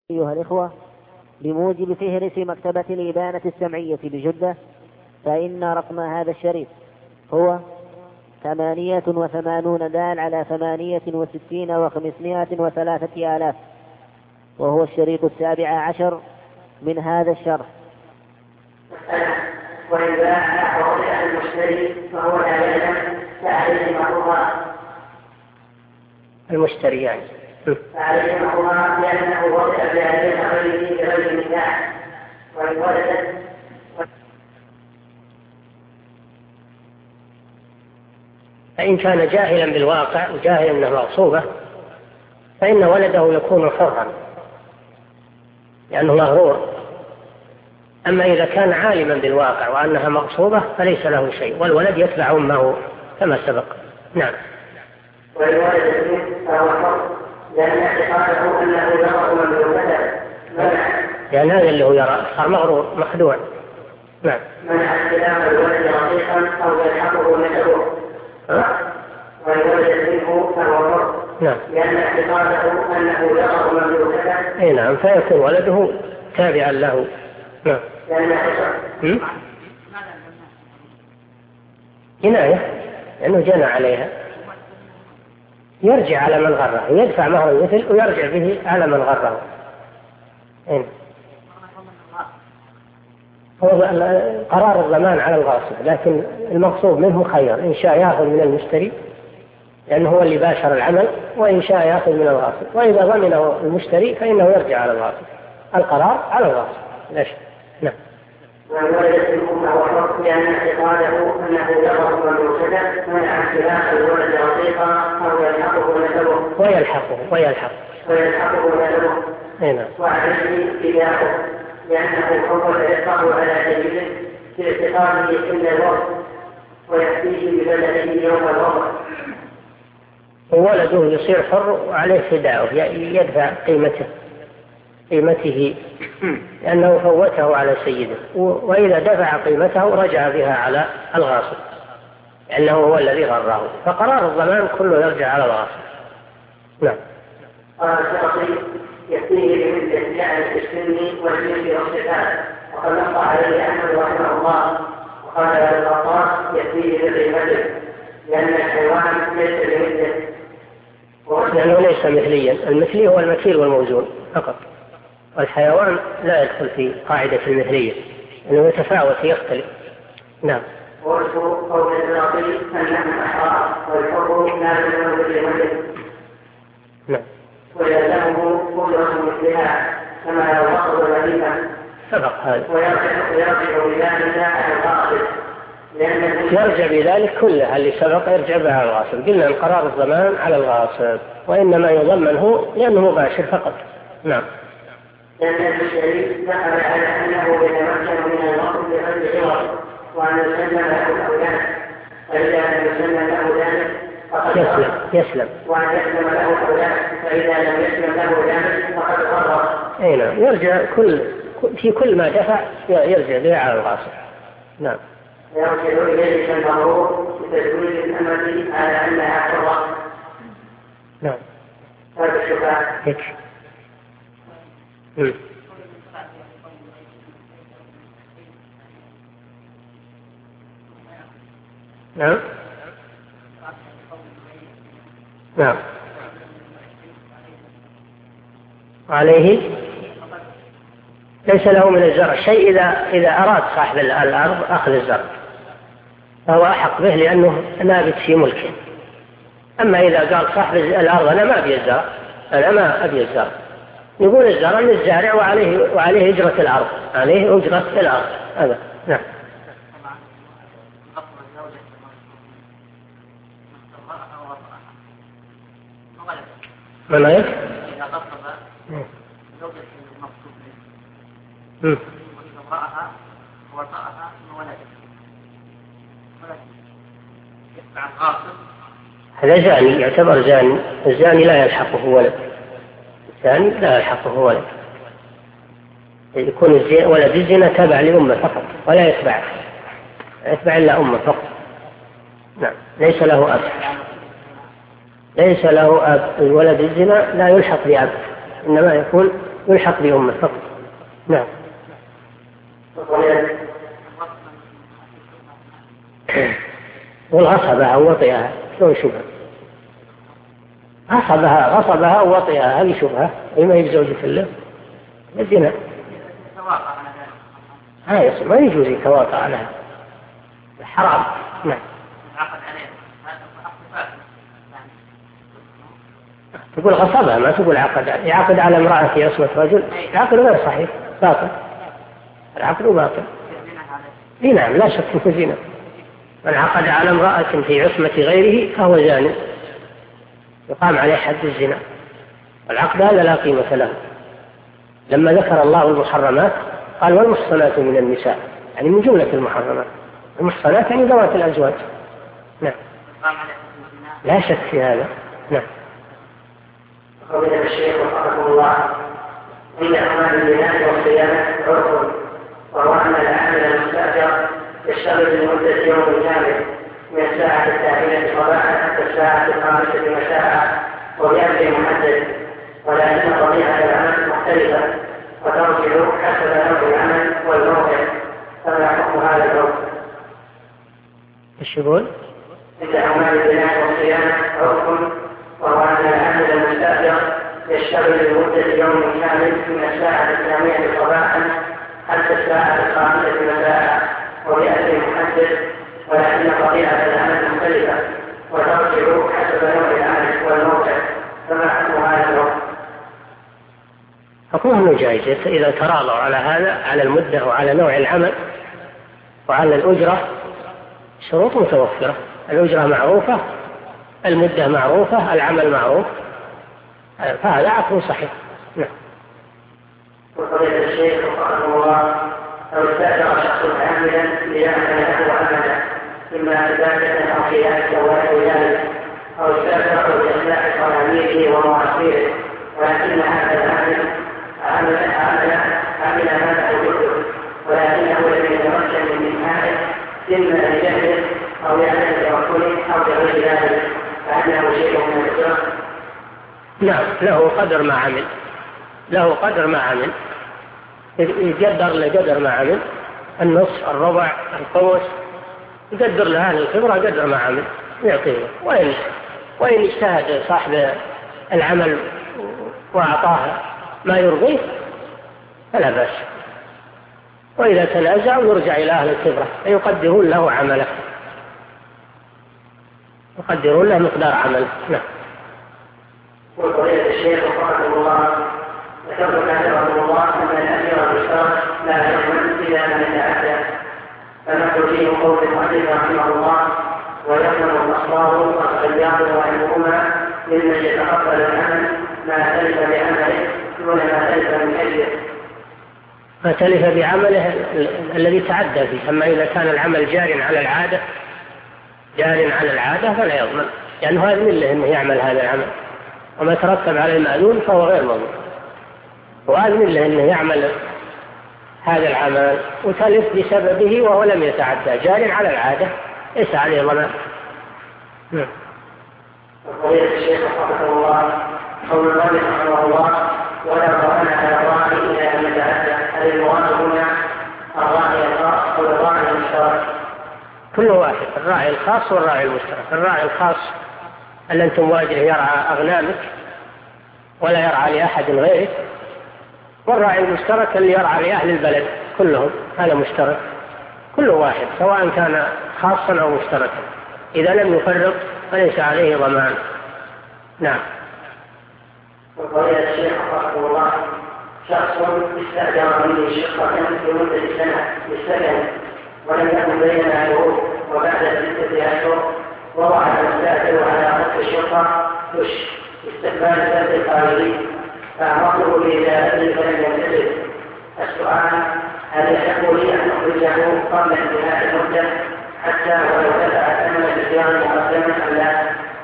أيها الإخوة، بموجب فهرس مكتبة الإبانة السمعية بجدة، فإن رقم هذا الشريط هو 88 دال على 68 و503 آلاف، وهو الشريط 17 من هذا الشرح. وإن باع ووضع المشتري فهو لا يلزم فعليه محظورات المشتري يعني فعليه محظورات لأنه وضع بأهل غيره بغير نكاح. وإن ولدت فإن كان جاهلا بالواقع وجاهلا أنه مغصوبة فإن ولده يكون حرا لأنه مغرور. أما إذا كان عالما بالواقع وأنها مغصوبة فليس له شيء، والولد يتبع أمه كما سبق. نعم. وإن ولدت فهو حر لأن اعتقاده أنه يرى مملوكته لأن هذا اللي هو يرى صار مغرور مخدوع. نعم. منع استلام الولد رقيقا أو يلحقه نسبه. وإن ولدت منه فهو حر لأن اعتقاده أنه يرى مملوكته. أي نعم، فيكون ولده تابعا له. نعم. جناية لأنه جنى عليها، يرجع على من غره، يدفع مهر المثل ويرجع به على من غره. هو قرار الضمان على الغاصب، لكن المقصود منه خير، إن شاء يأخذ من المشتري لأنه هو اللي باشر العمل، وإن شاء يأخذ من الغاصب، وإذا ضمنه المشتري فإنه يرجع على الغاصب. القرار على الغاصب. ليش؟ نعم. وإن ولدت منه فهو حر لأن اعتقاده أنه يرى مملوكته منع استلام الولد رقيقا أو يلحقه نسبه. ويلحقه نسبه. نعم. وعليه ابتداؤه لأنه حر يقع على سبيله في اعتقاده عند الوقت ويأتيه ببلده يوم الوضع. وولده يصير حر وعليه فداؤه، يدفع قيمته لأنه فوته على سيده، وإذا دفع قيمته رجع بها على الغاصب لأنه هو الذي غره، فقرار الضمان كله يرجع على الغاصب. نعم. قال الشرطي يأتيه بمثل جعل السن والجنس والصفات، وقد نص عليه أحمد رحمه الله وقال ابن الخطاب يأتيه بالقيمة لأن الحيوان ليس بمثله لأنه ليس مثليا، المثلي هو المكيل والموزون فقط، والحيوان لا يدخل في قاعدة المثلية لأنه يتفاوت يختلف. نعم. ووجه قول الشرطي أنهم أحرار والحر لا يلزم بالقيمة. نعم. ويلزمه قدرة مثلها كما لو وصل الغريبة سبق هذا. ويرجع بذلك على الغاصب يرجع بذلك كله اللي سبق يرجع بها على الغاصب. قلنا القرار الضمان على الغاصب، وإنما يضمن هو لأنه مباشر فقط. نعم. لأن المشتري دخل على أنه يتمكن من الوقت بغير عوض وأن يسلم له الأولاد، فإذا لم يسلم له ذلك يسلم وأن يسلم له الأولاد، فإذا لم يسلم له ذلك فقد غرر. أي نعم، يرجع في كل ما دفع يرجع به على الغاصب. نعم. يرجع إليه المغرور بتزويد الأمة على أنها حرة. نعم. هذا الشفاعة. نعم. نعم. عليه ليس له من الزرع شيء إذا أراد صاحب الأرض أخذ الزرع فهو أحق به لأنه نابت في ملكه. أما إذا قال صاحب الأرض أنا ما أبي الزرع، أنا ما أبي الزرع، يقول الزرع للزارع وعليه أجرة الأرض، عليه أجرة الأرض هذا. نعم. ما يك؟ إذا غصب زوجة المغصوب منه وامرأها ووطأها وولدها يتبع الغاصب، هذا زاني، يعتبر زاني. الزاني لا يلحقه ولد، الزاني لا يلحقه ولد، يكون ولد الزنا تابع لأمه فقط ولا يتبع إلا أمه فقط. نعم. ليس له أب، ليس له أب. الولد الزنا لا يلحق بأب، إنما يكون يلحق بأمه فقط. نعم. والغصبة أو وطئها شو شبهة؟ غصبها ووطئها هذه شبهة، ما هي بزوجة الله الزنا. ما يجوز يتواطأ عليها، حرام. نعم. تقول غصبها ما تقول يعقد على امرأة في عصمة رجل، العقد غير صحيح، باطل، العقد باطل. نعم لا شك في زنا. من عقد على امرأة في عصمة غيره فهو زاني، يقام عليه حد الزنا. العقد هذا لا قيمة له. لما ذكر الله المحرمات قال والمحصنات من النساء، يعني من جملة المحرمات. المحصنات يعني ذوات الأزواج. نعم لا شك في هذا. نعم. قول الشيخ رحمه الله إن أعمال البناء والصيانة عرف، وهو أن العامل المستأجر يشتغل لمدة يوم كامل من الساعة 9 صباحا حتى الساعة 5 مساء وبأجر محدد، ولكن طبيعة العمل مختلفة وترجع حسب نوع العمل والموقع. فما حكم هذا الحكم؟ ايش يقول؟ إن أعمال البناء والصيانة عرف، وهو أن العامل المستأجر يشتغل لمدة يوم كامل من الساعة 9 صباحا حتى الساعة 5 مساء وبأجر محدد، ولكن طبيعة العمل مختلفة وترجع حسب نوع العمل والموقع. فما حكم هذا الحكم؟ حكمه جائز إذا تراضوا على هذا، على المدة وعلى نوع العمل وعلى الأجرة. شروط متوفرة، الأجرة معروفة، المدة معروفة، العمل معروف، فهذا عقد صحيح. نعم. وقضية الشيخ رحمه الله لو استأجر شخص عاملا ليعمل له عملا إما عبادة أو قيادة أو ذلك، أو استأجره لإصلاح صناميره ومواصيله، ولكن هذا العامل عمل هذا الجهد ولكنه لم يتمكن من هذا، إما أن يجهز أو يعمل بتوكله أو بغير ذلك، فإنه شيء من الإجرام. نعم له قدر ما عمل، يقدر لقدر ما عمل، النصف، الربع، الخمس، يقدر له أهل الخبرة قدر ما عمل يعطيه. وإن اجتهد صاحب العمل وأعطاه ما يرضيه فلا بأس. وإذا تنازع يرجع إلى أهل الخبرة فيقدرون له عمله، يقدرون له مقدار عمله. نعم. وقضية الشيخ رحمه الله ذكرت رحمه الله أن الأمير المشترك لا يضمن إلا من يتعدى، فنحن فيه قول المؤلف رحمه الله ويضمن الأصرار والخيار وعلمهما ممن يتقبل العمل ما تلف بعمله دون ما تلف من أجله. ما تلف بعمله الذي تعدى فيه. أما إذا كان العمل جار على العادة فلا يضمن، لأنه هذا من له أنه يعمل هذا العمل، وما ترتب على المأذون فهو غير مضمون. وهذا من له أنه يعمل هذا العمل وتلف بسببه وهو لم يتعدى، جار على العادة ليس عليه ضمان. وقضية الشيخ رحمه الله قول المؤلف رحمه الله ولا ضمان على الراعي إلى أن يتعدى، هل المراد هنا الراعي الخاص أو الراعي المشترك؟ كل واحد، الراعي الخاص والراعي المشترك. الراعي الخاص أن أنتم واجه يرعى أغنامك ولا يرعى لأحد غيرك، والراعي المشترك اللي يرعى لأهل البلد كلهم، هذا مشترك. كل واحد سواء كان خاصا أو مشتركا، إذا لم يفرق فليس عليه ضمان. نعم. وقضية الشيخ رحمه الله شخص استأجر مني شقة لمدة سنة للسكن ولم يكن بيننا شهود، وبعد 6 أشهر وضع المستأجر على نصف الشقة استقبال الدرس الخارجي فأمرته بإجابته فلم يمتثل. السؤال هل يحق لي أن أخرجه قبل انتهاء المدة حتى ولو دفع ثمن الإجارة مقدما أم لا؟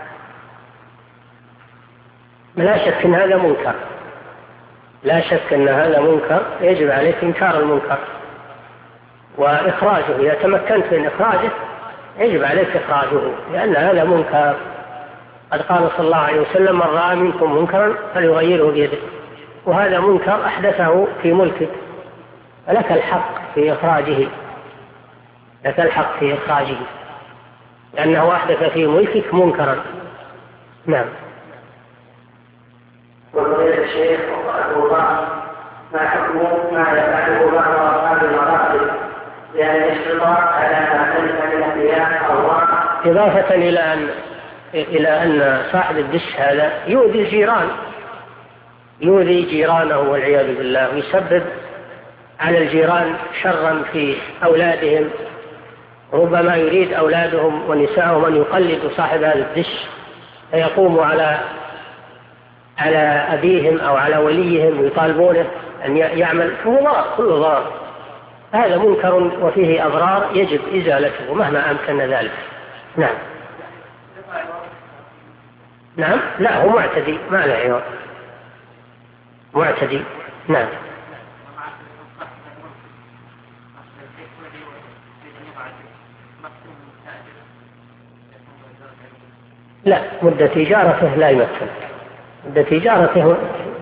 لا شك أن هذا منكر، لا شك أن هذا منكر، يجب عليك إنكار المنكر وإخراجه. إذا تمكنت من إخراجه يجب عليك إخراجه، لأن هذا منكر. قد قال صلى الله عليه وسلم من رأى منكم منكرا فليغيره بيده، وهذا منكر أحدثه في ملكك، فلك الحق في إخراجه، لك الحق في إخراجه لأنه أحدث في ملكك منكرا. نعم. وقال الشيخ أبو الله ما حكم ما يفعله بعض أصحاب المراقب لأن يشترط على ما تنفع من الثياب أو إضافة إلى أن صاحب الدش هذا يؤذي الجيران، يؤذي جيرانه والعياذ بالله، ويسبب على الجيران شرا في أولادهم. ربما يريد أولادهم ونساءهم أن يقلدوا صاحب هذا الدش فيقوموا على أبيهم أو على وليهم ويطالبونه أن يعمل، فهو ضرر، كل ضرر. هذا منكر وفيه أضرار يجب إزالته مهما أمكن ذلك. نعم. نعم. لا، هو معتدي، ما له عيوب، معتدي. نعم. لا، مدة تجارته لا يمثل، مدة تجارته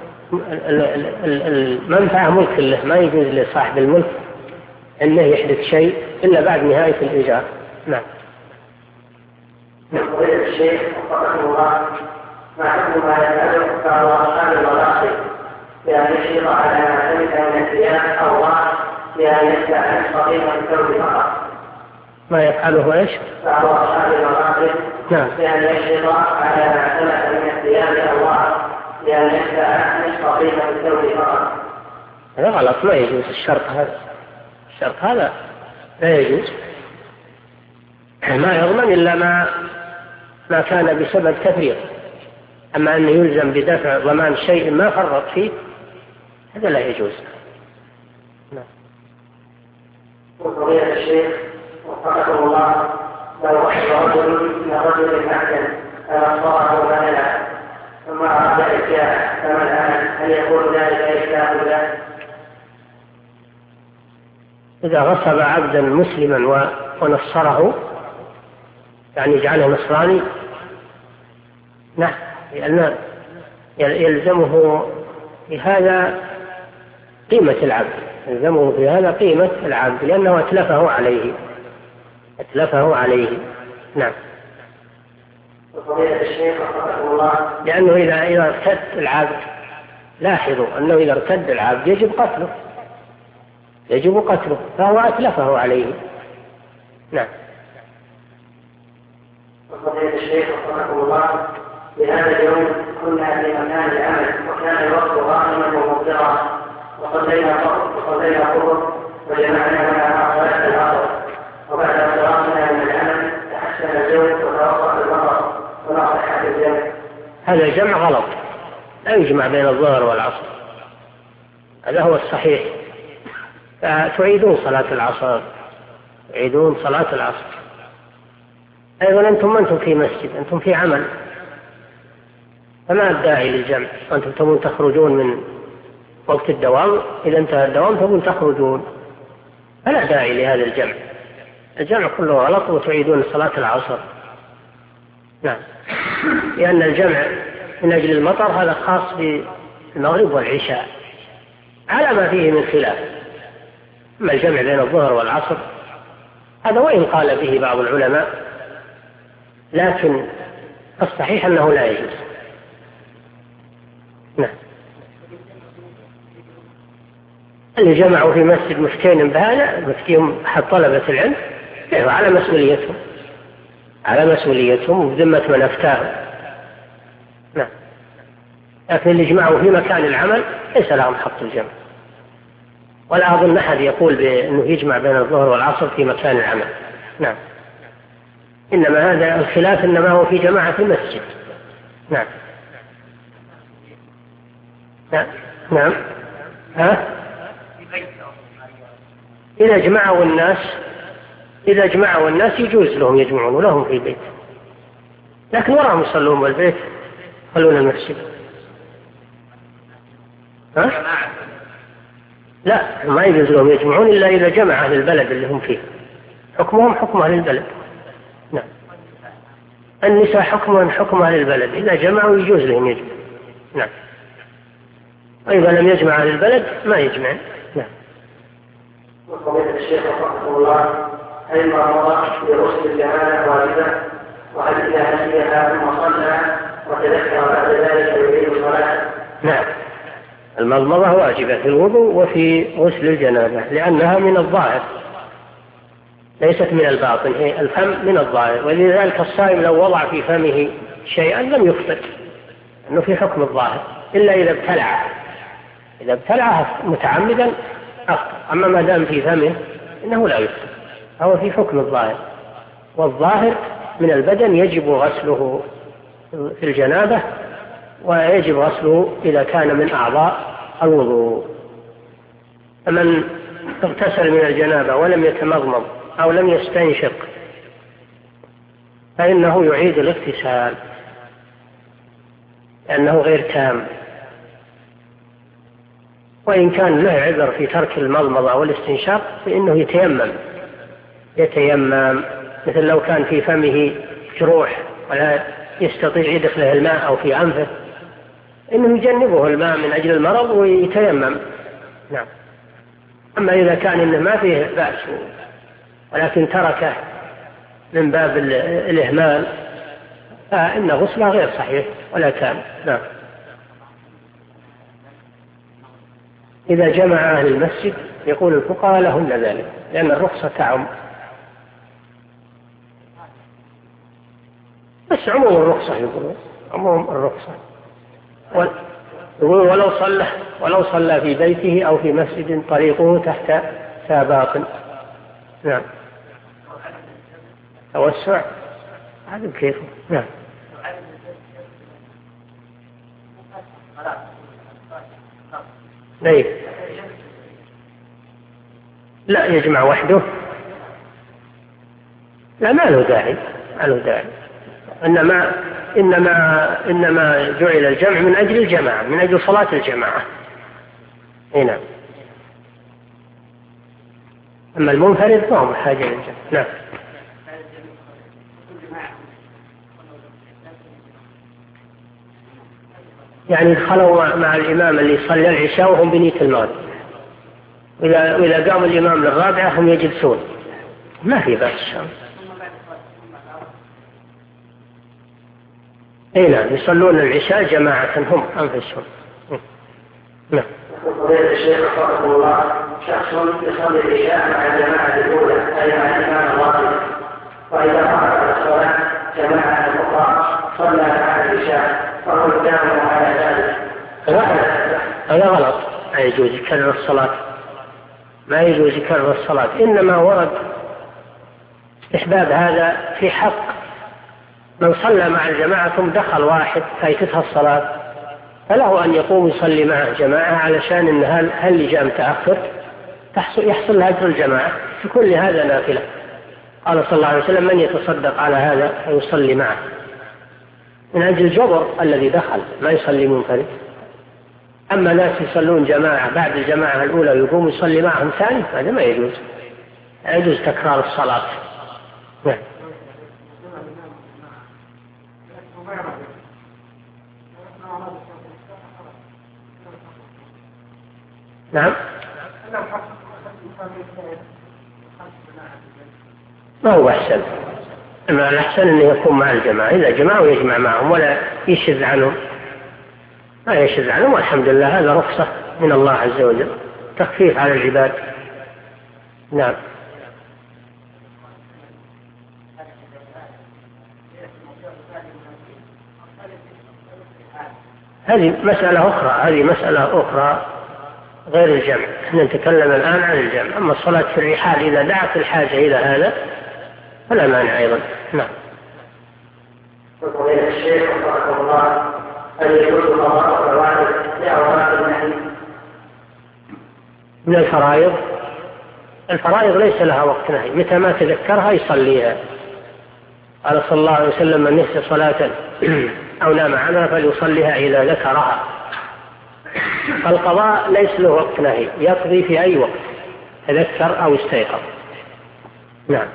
المنفعة ملك له، ما يجوز لصاحب الملك أنه يحدث شيء إلا بعد نهاية الإيجار. نعم. يقول الشيخ وفقه الله ما حكم ما يفعله بعض أصحاب المراقب بأن يشير على ما تملك من الثياب أو بأن يدفع عن صغيرا الثوب فقط؟ ما يفعله ايش؟ بعض أصحاب المراقب نعم. بأن يشير على ما تملك من الثياب أو بأن يدفع عن صغيرا الثوب فقط. هذا غلط، ما يجوز الشرط هذا، الشرط هذا لا يجوز. ما يضمن إلا ما كان بسبب تفريط، أما أن يلزم بدفع ضمان شيء ما فرط فيه هذا لا يجوز. نعم. وفضيلة الشيخ وفقه الله لو وحد رجل من رجل معدن فأصبره بدلا ثم أراد إرجاع كما الآن، هل يكون ذلك إرجاع له؟ إذا غصب عبدا مسلما ونصره، يعني جعله نصراني، نعم، لأن يلزمه بهذا قيمة العبد، يلزمه بهذا قيمة العبد لأنه أتلفه عليه. نعم. وفضيلة الشيخ وفقه الله لأنه إذا ارتد العبد، لاحظوا أنه إذا ارتد العبد يجب قتله، فهو أتلفه عليه. نعم. وفضيلة الشيخ وفقه الله بهذا اليوم كنا في مكان العمل وكان الوقت غائما ومبصرا وصلينا الظهر وجمعنا مع صلاة العصر، وبعد انصرافنا من العمل تحسن الجو وتوقف المطر ونصح الجمع. هذا الجمع غلط، لا يجمع بين الظهر والعصر، هذا هو الصحيح. فتعيدون صلاة العصر، تعيدون صلاة العصر. أيضا أنتم ما أنتم في مسجد، أنتم في عمل، فما الداعي للجمع وأنتم تبون تخرجون من وقت الدوام، إذا انتهى الدوام تبون تخرجون، فلا داعي لهذا الجمع. الجمع كله غلط وتعيدون صلاة العصر. نعم. لأن الجمع من أجل المطر هذا خاص بالمغرب والعشاء على ما فيه من خلاف. أما الجمع بين الظهر والعصر هذا وإن قال به بعض العلماء، لكن الصحيح أنه لا يجوز. نعم. اللي جمعوا في مسجد مفتين بهذا، مفتيهم حد طلبة العلم، على مسؤوليتهم وذمة من أفتاهم. نعم. لكن اللي جمعوا في مكان العمل ليس لهم حق الجمع، ولا أظن أحد يقول بأنه يجمع بين الظهر والعصر في مكان العمل. نعم. إنما هذا الخلاف إنما هو في جماعة المسجد. نعم. نعم. إذا جمعوا الناس يجوز لهم يجمعون ولهم في البيت، لكن وراهم يصلون بالبيت يصلون المسجد. لا، ما يجوز لهم يجمعون إلا إذا جمع أهل البلد اللي هم فيه، حكمهم حكم أهل البلد. نعم. النساء حكم أهل البلد، إذا جمعوا يجوز لهم يجمعون. نعم. وإذا لم يجمع أهل البلد ما يجمع. نعم. وقضية الشيخ رحمه الله هل المرضى بغسل الجنابة واجبة؟ وهل إذا نسيها ثم صلى وتذكر بعد ذلك يريد الصلاة؟ نعم، المضمضة واجبة في الوضوء وفي غسل الجنابة لأنها من الظاهر ليست من الباطن، هي الفم من الظاهر، ولذلك الصائم لو وضع في فمه شيئا لم يفطر أنه في حكم الظاهر إلا إذا ابتلعه متعمدا أفطر، أما ما دام في فمه إنه لا يفطر، هو في حكم الظاهر، والظاهر من البدن يجب غسله في الجنابة ويجب غسله إذا كان من أعضاء الوضوء. فمن اغتسل من الجنابة ولم يتمضمض أو لم يستنشق فإنه يعيد الاغتسال لأنه غير تام، وإن كان له عذر في ترك المضمضة والاستنشاق فإنه يتيمم مثل لو كان في فمه جروح ولا يستطيع يدخله الماء أو في أنفه إنه يجنبه الماء من أجل المرض ويتيمم. نعم. أما إذا كان إنه ما فيه بأس ولكن تركه من باب الإهمال فإن غسله غير صحيح ولا تام. نعم. إذا جمع أهل المسجد يقول الفقهاء لهن ذلك لأن الرخصة تعم، بس عموم الرخصة يقولون عموم الرخصة، ولو صلى في بيته أو في مسجد طريقه تحت ساباق. نعم. توسع هذا كيف. نعم. ليه؟ لا يجمع وحده، لا ما له داعي، إنما جعل الجمع من أجل الجماعة، من أجل صلاة الجماعة. هنا أما المنفرد فهو بحاجة للجمع. نعم. يعني دخلوا مع الإمام اللي يصلي العشاء وهم بنية المغرب، وإذا قام الإمام للرابعة هم يجلسون ما في بأس. اي نعم يصلون العشاء جماعة هم أنفسهم. نعم. فضيلة الشيخ رحمه الله شخص يصلي العشاء مع الجماعة الأولى أي مع الإمام الراتب، وإذا فرغ الصلاة جماعة أخرى صلى مع العشاء فهو الدام على ذلك. هذا غلط، ما يجوز يكرر الصلاة، إنما ورد استحباب هذا في حق من صلى مع الجماعة ثم دخل واحد فايتتها الصلاة فله أن يقوم يصلي معه جماعة علشان إن هل اللي جاء متأخر يحصل له أجر الجماعة في كل هذا نافلة. قال صلى الله عليه وسلم من يتصدق على هذا فيصلي معه من أجل الجبر الذي دخل ما يصلي منفرد. أما ناس يصلون جماعة بعد الجماعة الأولى ويقوم يصلي معهم ثاني هذا ما يجوز تكرار الصلاة. نعم. ما هو أحسن، أما الأحسن أنه يكون مع الجماعة، إذا جمعوا يجمع معهم ولا يشذ عنهم، ما يشذ عنهم، والحمد لله هذا رخصة من الله عز وجل تخفيف على العباد. نعم. هذه مسألة أخرى غير الجمع، احنا نتكلم الآن عن الجمع. أما الصلاة في الرحال إذا دعت الحاجة إلى هذا فلا مانع أيضا. نعم. وقضية الشيخ رحمه الله هل يجوز قضاء الفرائض لأوقات النهي؟ من الفرائض ليس لها وقت نهي، متى ما تذكرها يصليها. قال صلى الله عليه وسلم من نسي صلاة أو نام عنها فليصليها إذا ذكرها. القضاء ليس له وقت نهي، يقضي في أي وقت تذكر أو استيقظ. نعم.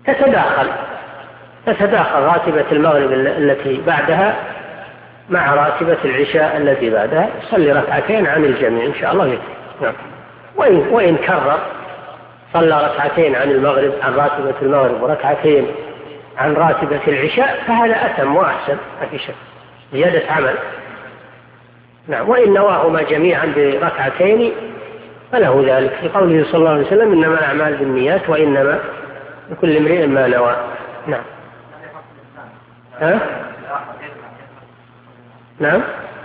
تتداخل راتبة المغرب التي بعدها مع راتبة العشاء التي بعدها، صلي ركعتين عن الجميع إن شاء الله يكفي. نعم. وإن كرر صلى ركعتين عن المغرب عن راتبة المغرب وركعتين عن راتبة العشاء فهذا أتم وأحسن، ما في شك، زيادة عمل. نعم. وإن نواهما جميعا بركعتين فله ذلك، في قوله صلى الله عليه وسلم إنما الأعمال بالنيات وإنما لكل امرئ ما نوى. نعم. ها؟ نعم.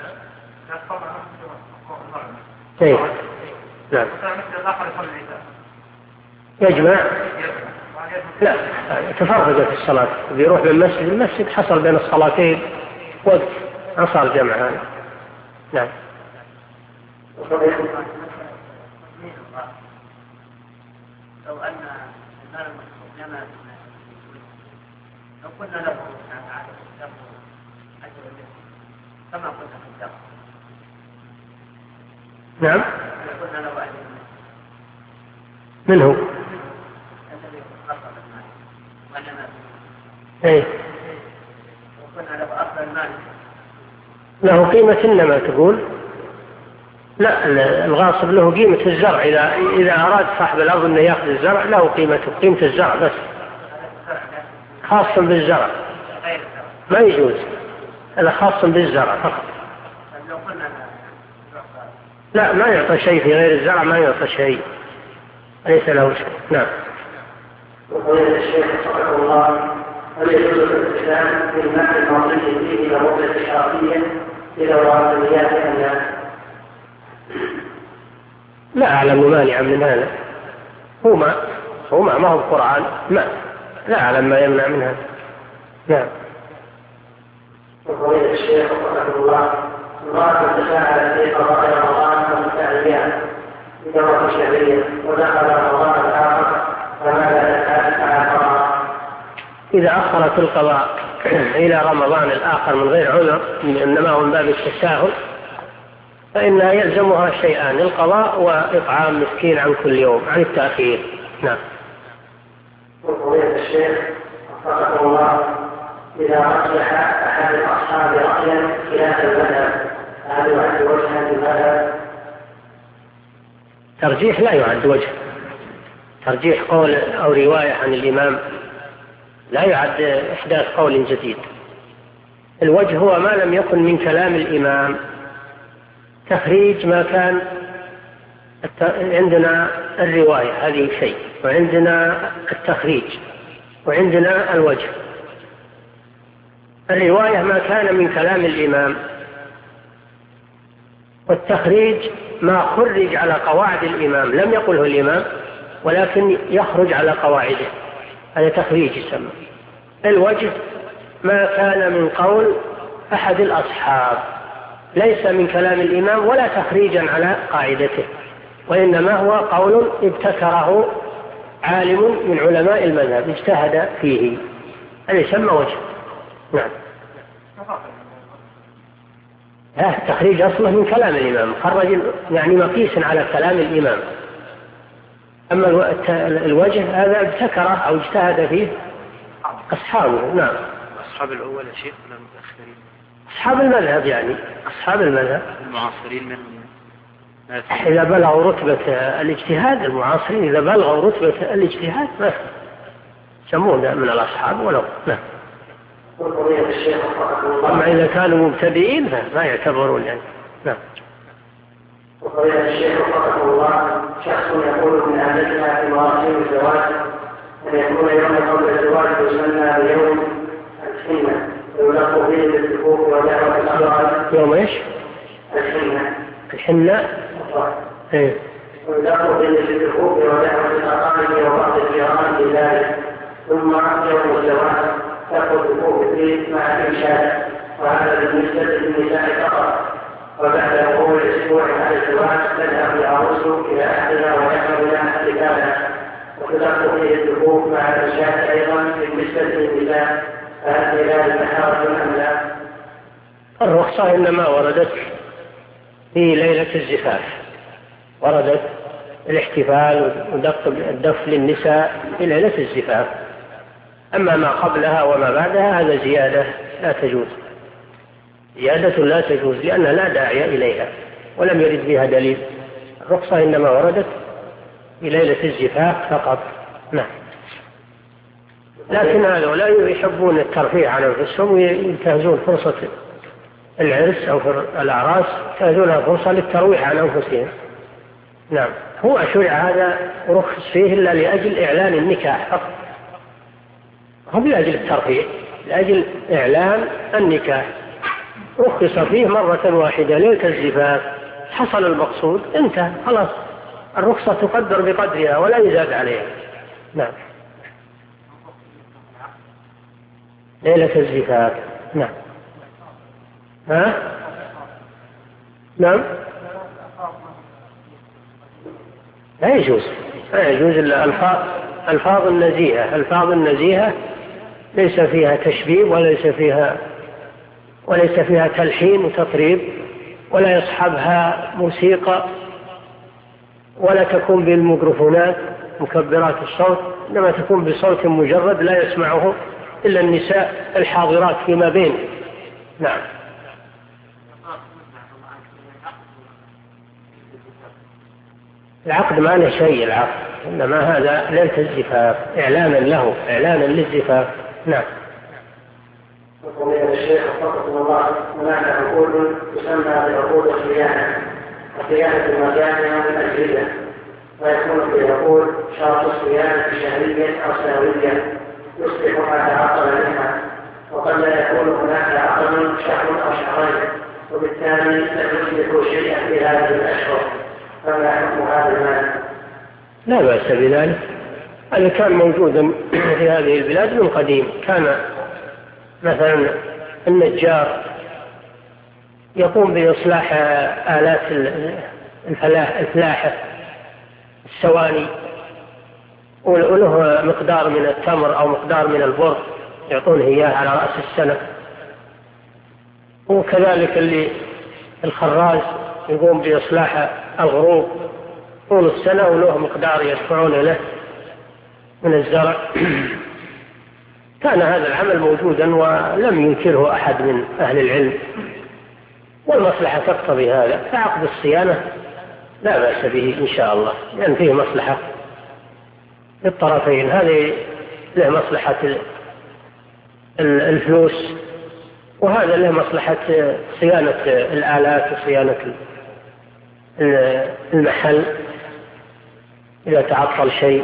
ايه. نعم. يجمع. لا، تفرق في الصلاة، بيروح من مسجد المسجد حصل بين الصلاتين وقت، ما صار جمع هذا. نعم. لو أن المال المشروع جمع لو قلنا له كما قلنا في الدرس. نعم. قلنا له من هو؟ الذي خصص المال وإنما ايه. وقلنا له أصل المال له قيمة إنما تقول لا، الغاصب له قيمة الزرع، إذا أراد صاحب الأرض أن يأخذ الزرع له قيمة الزرع بس، خاص بالزرع ما يجوز، هذا خاص بالزرع فقط. لا، ما يعطى شيء في غير الزرع، ما يعطى شيء، ليس له شيء. نعم. وقال الشيخ رحمه الله: هل يجوز الاستخدام في الماء الماضي فيه الى مدة شرعية إلى الراسميات أم لا؟ لا أعلم مانعا من هذا، هو ما هو القرآن، لا أعلم ما يمنع من هذا. نعم. وقال الشيخ رحمه الله: امرأة تفاعلت في قضاء رمضان 5 أيام بدورة شهرية ودخل رمضان الآخر، فماذا تفعل مع القضاء؟ إذا أخرت القضاء إلى رمضان الآخر من غير عذر، إنما هو من باب التساهل، فإنها يلزمها شيئان: القضاء وإطعام مسكين عن كل يوم، عن التأخير. نعم. وقال الشيخ رحمه الله: إذا رجح أحد الأصحاب رأيا خلاف المذهب هل يعد وجها للمذهب؟ ترجيح لا يعد وجه، ترجيح قول أو رواية عن الإمام لا يعد إحداث قول جديد. الوجه هو ما لم يكن من كلام الإمام، تخريج ما كان. عندنا الرواية هذه شيء، وعندنا التخريج، وعندنا الوجه. الرواية ما كان من كلام الإمام، والتخريج ما خرج على قواعد الإمام، لم يقله الإمام ولكن يخرج على قواعده، هذا تخريج يسمى. الوجه ما كان من قول أحد الأصحاب، ليس من كلام الإمام ولا تخريجا على قاعدته، وإنما هو قول ابتكره عالم من علماء المذهب اجتهد فيه، هذا يسمى وجه. نعم. التخريج أصله من كلام الإمام، خرج يعني مقيس على كلام الإمام. أما الوجه هذا ابتكره أو اجتهد فيه أصحابه. نعم. أصحاب الأول يا شيخ ولا المتأخرين؟ أصحاب المذهب، يعني أصحاب المذهب المعاصرين منهم إذا بلغوا رتبة الاجتهاد، المعاصرين إذا بلغوا رتبة الاجتهاد ما يسمون من الأصحاب ولو. نعم. أما إذا كانوا مبتدئين فما يعتبرون يعني. نعم. وقال الشيخ رحمه الله: شخص يقول من عادتنا في مواسم الزواج أن يكون يوم قبل الزواج يسمى بيوم الحنة ويلقب به بالدخول ودعوة الأبرار. يوم إيش؟ الحنة. إيه. ويلقب به بالدخول ودعوة الأقارب وبعض الجيران بذلك، ثم يوم الزواج تأخذ دخول فيه مع الإنشاء، وهذا بالنسبة للنساء فقط. وبعد مرور الأسبوع على الزواج تذهب العروس إلى أهلها ويحملها حدثانها، وتدخل فيه الدخول مع الإنشاء أيضا بالنسبة للنساء، فهل في ذلك حرج أم لا؟ الرخصة إنما وردت في ليلة الزفاف، وردت الاحتفال ودق الدف للنساء في ليلة الزفاف، أما ما قبلها وما بعدها هذا زيادة لا تجوز، زيادة لا تجوز لأن لا داعي إليها ولم يرد بها دليل. الرخصة إنما وردت في ليلة الزفاف فقط. نعم. لكن هؤلاء يحبون الترفيه عن أنفسهم وينتهزون فرصة العرس أو الأعراس، ينتهزونها فرصة للترويح عن أنفسهم. نعم. هو شرع هذا رخص فيه إلا لأجل إعلان النكاح فقط، هم لأجل الترفيه، لأجل إعلان النكاح رخص فيه مرة واحدة ليلة الزفاف، حصل المقصود انتهى خلاص، الرخصة تقدر بقدرها ولا يزاد عليها. نعم. ليلة الزفاف. نعم. ها؟ نعم. لا يجوز، لا يجوز إلا ألفاظ النزيهة. ألفاظ النزيهة ليس فيها تشبيب وليس فيها تلحين وتطريب، ولا يصحبها موسيقى، ولا تكون بالميكروفونات مكبرات الصوت، إنما تكون بصوت مجرد لا يسمعه إلا النساء الحاضرات فيما بين. نعم. العقد ما له شيء العقد، إنما هذا ليلة الزفاف إعلانا له، إعلانا للزفاف. نعم. يقول الشيخ وفقكم الله، هناك عقود تسمى بعقود الصيانة، وصيانة المجامع الأجهزة، ويكون في عقود شرط الصيانة شهريا أو سنويا يصبح ما تعاقب منها، وقد لا يكون هناك عقد شهر أو شهرين، وبالتالي لم يصبحوا شيئا في هذه الأشهر، فما حكم هذا المال؟ لا بأس بذلك، هذا كان موجودا في هذه البلاد من قديم. كان مثلا النجار يقوم بإصلاح آلات الفلاحة، السواني، وله مقدار من التمر أو مقدار من البر يعطونه إياه على رأس السنة. وكذلك اللي الخراز يقوم بإصلاح الغروب طول السنة وله مقدار يدفعون له من الزرع. كان هذا العمل موجودا ولم ينكره أحد من أهل العلم، والمصلحة تقتضي هذا، فعقد الصيانة لا بأس به إن شاء الله، لأن فيه مصلحة للطرفين. هذه له مصلحة الفلوس، وهذا له مصلحة صيانة الآلات وصيانة المحل إذا تعطل شيء.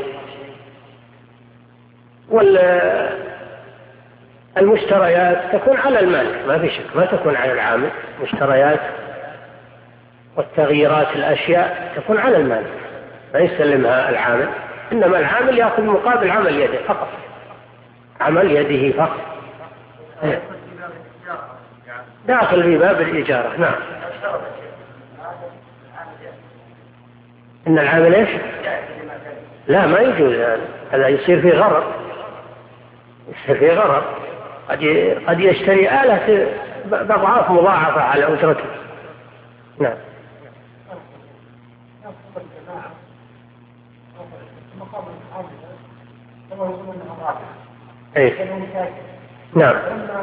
والمشتريات تكون على المالك ما في شك، ما تكون على العامل. مشتريات والتغييرات الأشياء تكون على المالك، ما يسلمها العامل، إنما العامل يأخذ مقابل عمل يده فقط، عمل يده فقط. داخل في باب الإجارة. نعم. إن العامل إيش؟ لا ما يجوز هذا يصير فيه غرر، يصير فيه غرر. قد يشتري آلة بأضعاف مضاعفة على أجرته. نعم. إيه؟ نعم.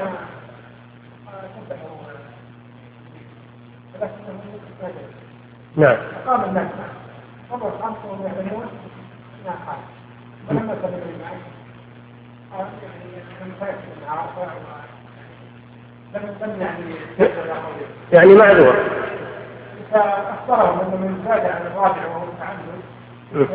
نعم. يعني معذور. فأخبرهم أنه من زاد عن الرابع وهو متعمد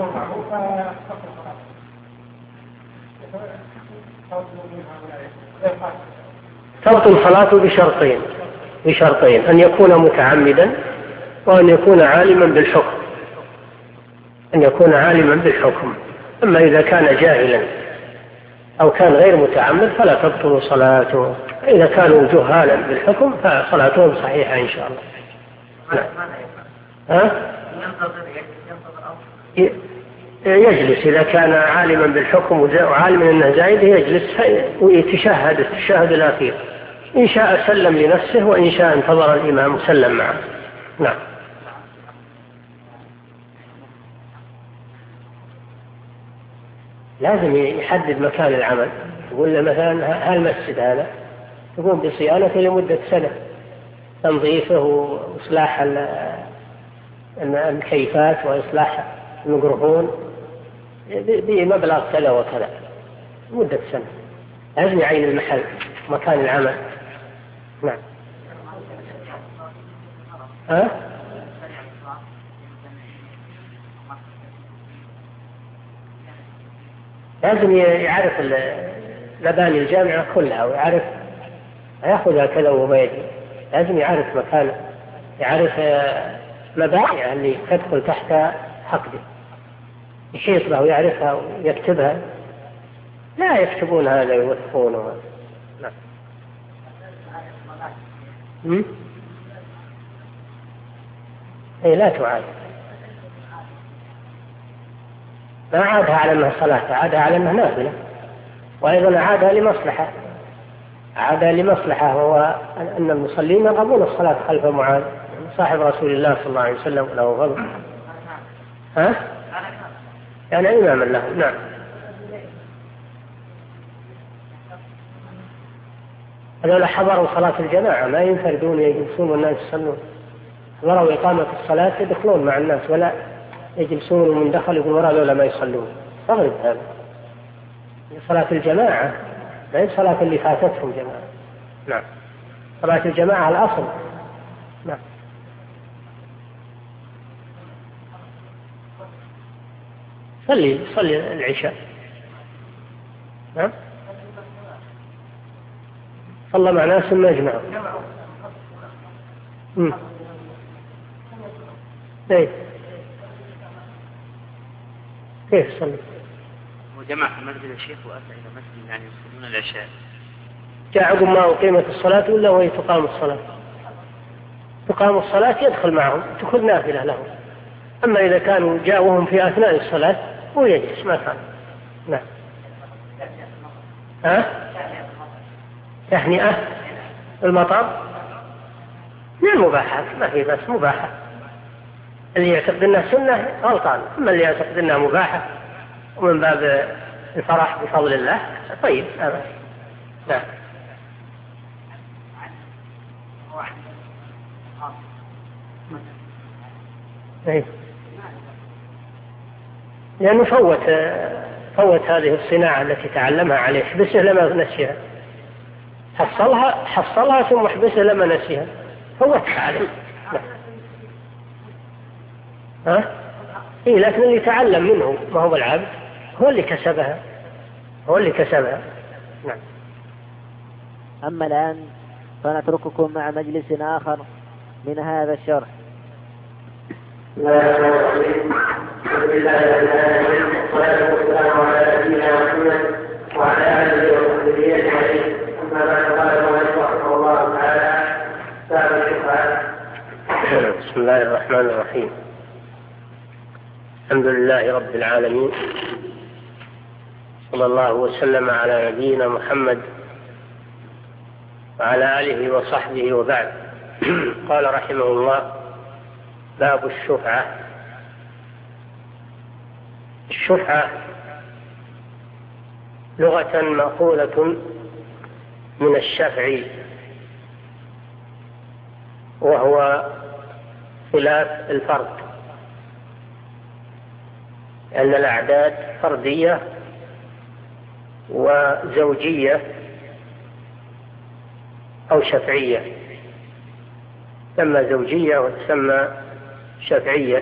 تبطل الصلاة بشرطين، أن يكون متعمدا وأن يكون عالما بالحكم، أن يكون عالما بالحكم. أما إذا كان جاهلا أو كان غير متعمد فلا تبطل صلاته. إذا كانوا جهالا بالحكم فصلاتهم صحيحة إن شاء الله. يجلس إذا كان عالما بالحكم وعالما أنه زائد يجلس ويتشهد التشهد الأخير، إن شاء سلم لنفسه وإن شاء انتظر الإمام وسلم معه. نعم. لازم يحدد مكان العمل، تقول له مثلا هالمسجد هذا تقوم بصيانته لمدة سنة، تنظيفه وإصلاح الكيفات وإصلاح الميكروفون بمبلغ كذا وكذا مدة سنة، لازم يعين المحل مكان العمل. نعم. لازم يعرف مباني الجامعة كلها ويعرف يأخذها كذا وما يجي، لازم يعرف مكانه، يعرف مباني اللي تدخل تحت حقده، يحيط له ويعرفها ويكتبها، لا يكتبون هذا ويوثقونه. نعم. أي لا تعاد، ما عادها على أنها صلاة، عادها على أنها نافلة، وأيضا عادها لمصلحة، عادها لمصلحة، وهو أن المصلين يرغبون الصلاة خلف معاذ صاحب رسول الله صلى الله عليه وسلم له فضل. يعني إماما له. نعم. هذول حضروا صلاة الجماعة ما ينفردون يجلسون والناس يصلون، حضروا إقامة الصلاة يدخلون مع الناس ولا يجلسون ومن دخل يقول وراء لولا ما يصلون. فغرب هذا. صلاة الجماعة لا هي صلاة اللي فاتتهم جماعة. نعم. صلاة الجماعة الأصل. نعم. صلي العشاء. نعم. صلى مع ناس ما يجمعوا. ايه كيف صلي؟ وجمع في المسجد الشيخ وأتى إلى مسجد يعني يصلون العشاء. جاء عقب ما أقيمت الصلاة ولا وهي تقام الصلاة؟ تقام الصلاة يدخل معهم تكون نافلة لهم. أما إذا كانوا جاءوهم في أثناء الصلاة هو يجلس ما كان. نعم. تهنئة المطر من المباحات، ما في بس مباحة. اللي يعتقد أنها سنة غلطان، أما اللي يعتقد أنها مباحة ومن باب الفرح بفضل الله طيب. نعم. أيه. لأنه فوت هذه الصناعة التي تعلمها عليه، حبسه لما نسيها، حصلها ثم حبسه لما نسيها، فوتها عليه. إيه لكن اللي تعلم منه ما هو العبد هو اللي كسبها. نعم. أما الآن فنترككم مع مجلس آخر من هذا الشرح. والصلاة والسلام على نبينا محمد وعلى آله وصحبه أجمعين. أما بعد قال المؤلف رحمه الله تعالى باب الشفعة. بسم الله الرحمن الرحيم. الحمد لله رب العالمين، صلى الله وسلم على نبينا محمد وعلى آله وصحبه وبعد. قال رحمه الله باب الشفعة. الشفعة لغة مأخوذة من الشفع، وهو خلاف الفرد، لأن الأعداد فردية وزوجية أو شفعية، تسمى زوجية وتسمى شفعية.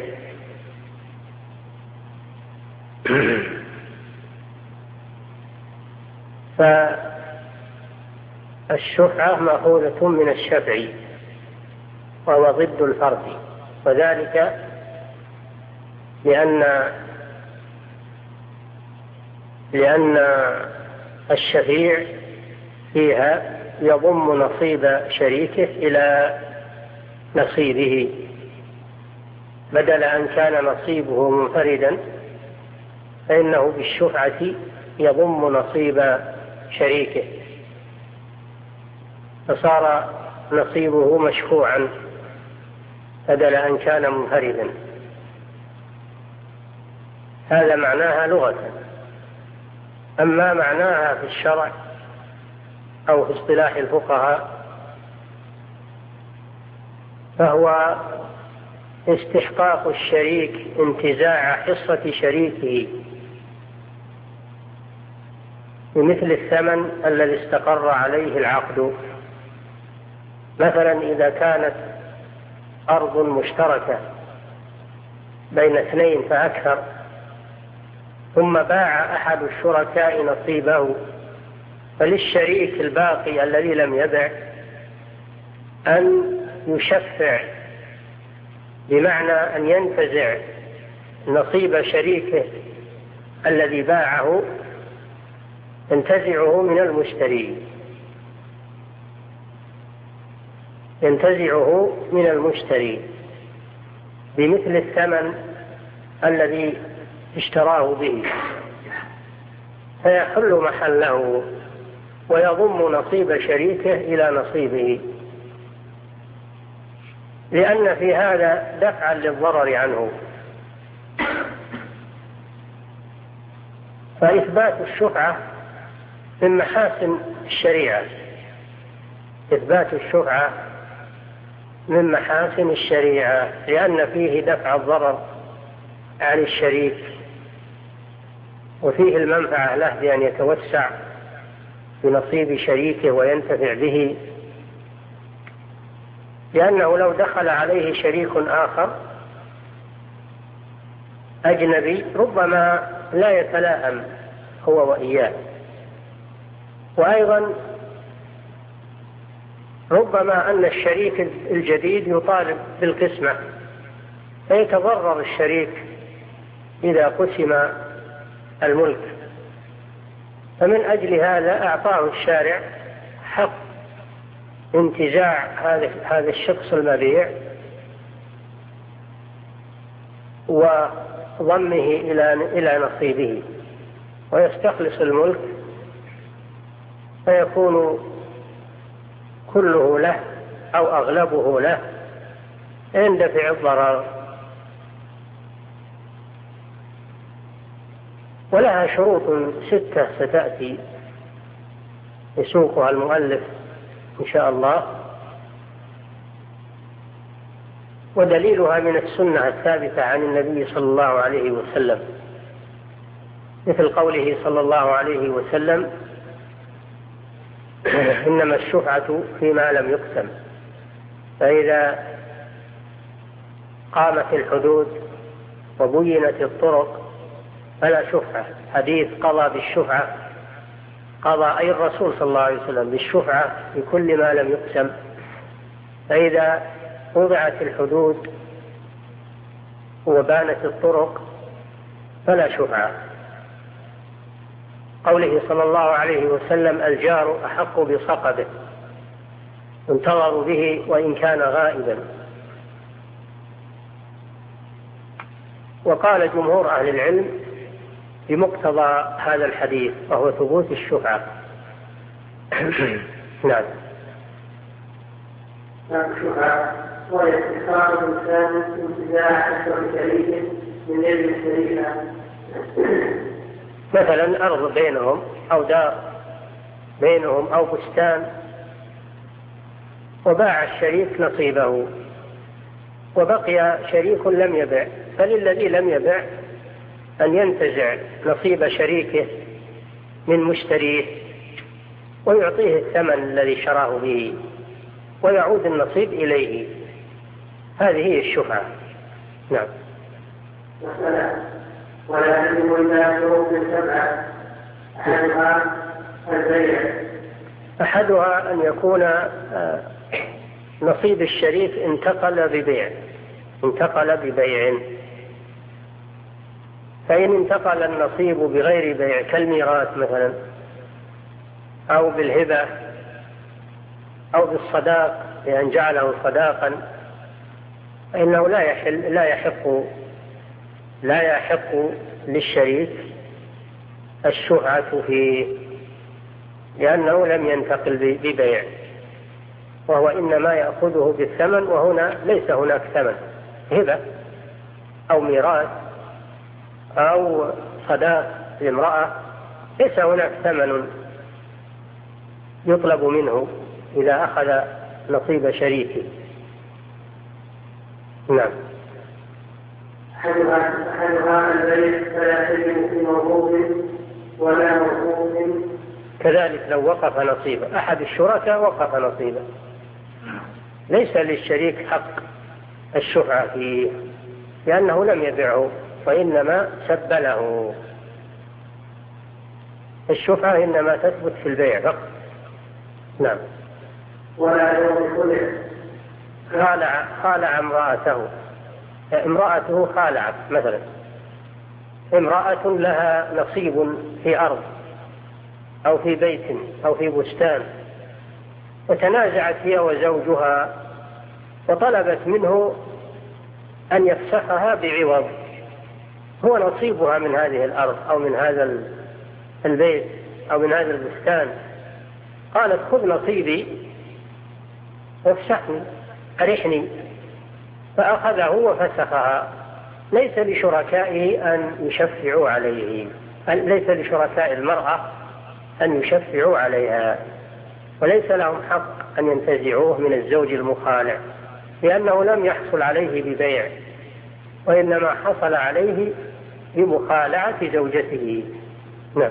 فالشفعة مأخوذة من الشفع وهو ضد الفرد، وذلك لأن الشفيع فيها يضم نصيب شريكه إلى نصيبه، بدل أن كان نصيبه منفردا فإنه بالشفعة يضم نصيب شريكه، فصار نصيبه مشفوعا بدل أن كان منفردا. هذا معناها لغة. أما معناها في الشرع أو في اصطلاح الفقهاء فهو استحقاق الشريك انتزاع حصة شريكه بمثل الثمن الذي استقر عليه العقد. مثلا إذا كانت أرض مشتركة بين اثنين فأكثر ثم باع أحد الشركاء نصيبه، فللشريك الباقي الذي لم يبع أن يشفع، بمعنى أن ينتزع نصيب شريكه الذي باعه، ينتزعه من المشتري، ينتزعه من المشتري بمثل الثمن الذي اشتراه به، فيحل محله ويضم نصيب شريكه إلى نصيبه، لأن في هذا دفعا للضرر عنه. فإثبات الشفعة من محاسن الشريعة، إثبات الشفعة من محاسن الشريعة، لأن فيه دفع الضرر عن الشريك، وفيه المنفعة له بأن يتوسع بنصيب شريكه وينتفع به، لأنه لو دخل عليه شريك آخر أجنبي ربما لا يتلائم هو وإياه، وأيضا ربما أن الشريك الجديد يطالب بالقسمة فيتضرر الشريك إذا قسم الملك. فمن أجل هذا أعطاه الشارع حق انتزاع هذا الشخص المبيع وضمه إلى نصيبه، ويستخلص الملك فيكون كله له أو أغلبه له يندفع الضرر. ولها شروط 6 ستأتي يسوقها المؤلف إن شاء الله، ودليلها من السنة الثابتة عن النبي صلى الله عليه وسلم، مثل قوله صلى الله عليه وسلم: إنما الشفعة فيما لم يقسم، فإذا قامت الحدود وبينت الطرق فلا شفعة. حديث قضى بالشفعة، قضى أي الرسول صلى الله عليه وسلم بالشفعة في كل ما لم يقسم، فإذا وضعت الحدود وبانت الطرق فلا شفعة. قوله صلى الله عليه وسلم: الجار أحق بصقبه ينتظر به وإن كان غائبا. وقال جمهور أهل العلم بمقتضى هذا الحديث، وهو ثبوت الشفعة. نعم. الشفعة وهي استخراج الإنسان انتزاع حصة شريك من يد الشريك، مثلا أرض بينهم أو دار بينهم أو بستان، وباع الشريك نصيبه وبقي شريك لم يبع، فللذي لم يبع أن ينتزع نصيب شريكه من مشتريه ويعطيه الثمن الذي شراه به ويعود النصيب إليه. هذه هي الشفعة. نعم. ولا يجب إلا شروط 7 أحدها البيع. أحدها أن يكون نصيب الشريك انتقل ببيع، فإن انتقل النصيب بغير بيع كالميراث مثلا أو بالهبة أو بالصداق بأن جعله صداقا، فإنه لا يحق للشريك الشفعة فيه، لأنه لم ينتقل ببيع، وهو إنما يأخذه بالثمن، وهنا ليس هناك ثمن. هبة أو ميراث أو صداق لامرأة ليس هناك ثمن يطلب منه إذا أخذ نصيب شريكه. نعم. أحدها البيت فلا تجد في موقوف ولا موقوف. كذلك لو وقف نصيبه أحد الشركاء وقف نصيبه ليس للشريك حق الشفعة فيه لأنه لم يبيعه وإنما سبله. الشفعة إنما تثبت في البيع فقط. نعم. ولا يوم كله خالع امرأته خالعت مثلا امرأة لها نصيب في أرض أو في بيت أو في بستان وتنازعت هي وزوجها وطلبت منه أن يفسخها بعوض هو نصيبها من هذه الأرض أو من هذا البيت أو من هذا البستان. قالت خذ نصيبي وافسحني أرحني فأخذه وفسخها. ليس لشركائه أن يشفعوا عليه ليس لشركاء المرأة أن يشفعوا عليها وليس لهم حق أن ينتزعوه من الزوج المخالع لأنه لم يحصل عليه ببيع وإنما حصل عليه بمخالعة زوجته. نعم.